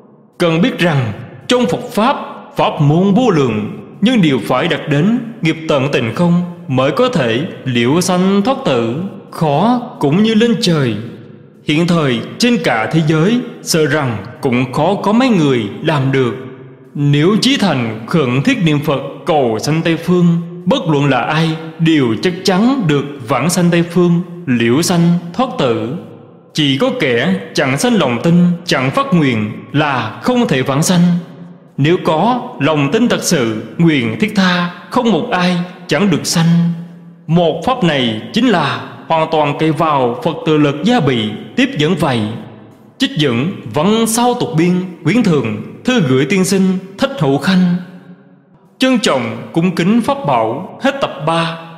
Cần biết rằng trong Phật Pháp, pháp môn vô lượng, nhưng đều phải đạt đến nghiệp tận tình không mới có thể liễu sanh thoát tử, khó cũng như lên trời. Hiện thời trên cả thế giới sợ rằng cũng khó có mấy người làm được. Nếu chí thành khẩn thiết niệm Phật cầu sanh Tây Phương, bất luận là ai đều chắc chắn được vãng sanh Tây Phương, liễu sanh thoát tử. Chỉ có kẻ chẳng sanh lòng tin, chẳng phát nguyện là không thể vãng sanh. Nếu có lòng tin thật sự, nguyện thiết tha, không một ai chẳng được sanh. Một pháp này chính là hoàn toàn cậy vào Phật tự lực gia bị tiếp dẫn vậy. Trích dẫn Văn Sao Tục Biên quyển thường, thư gửi tiên sinh Thích Hữu Khanh. Trân trọng cung kính pháp bảo. Hết tập ba.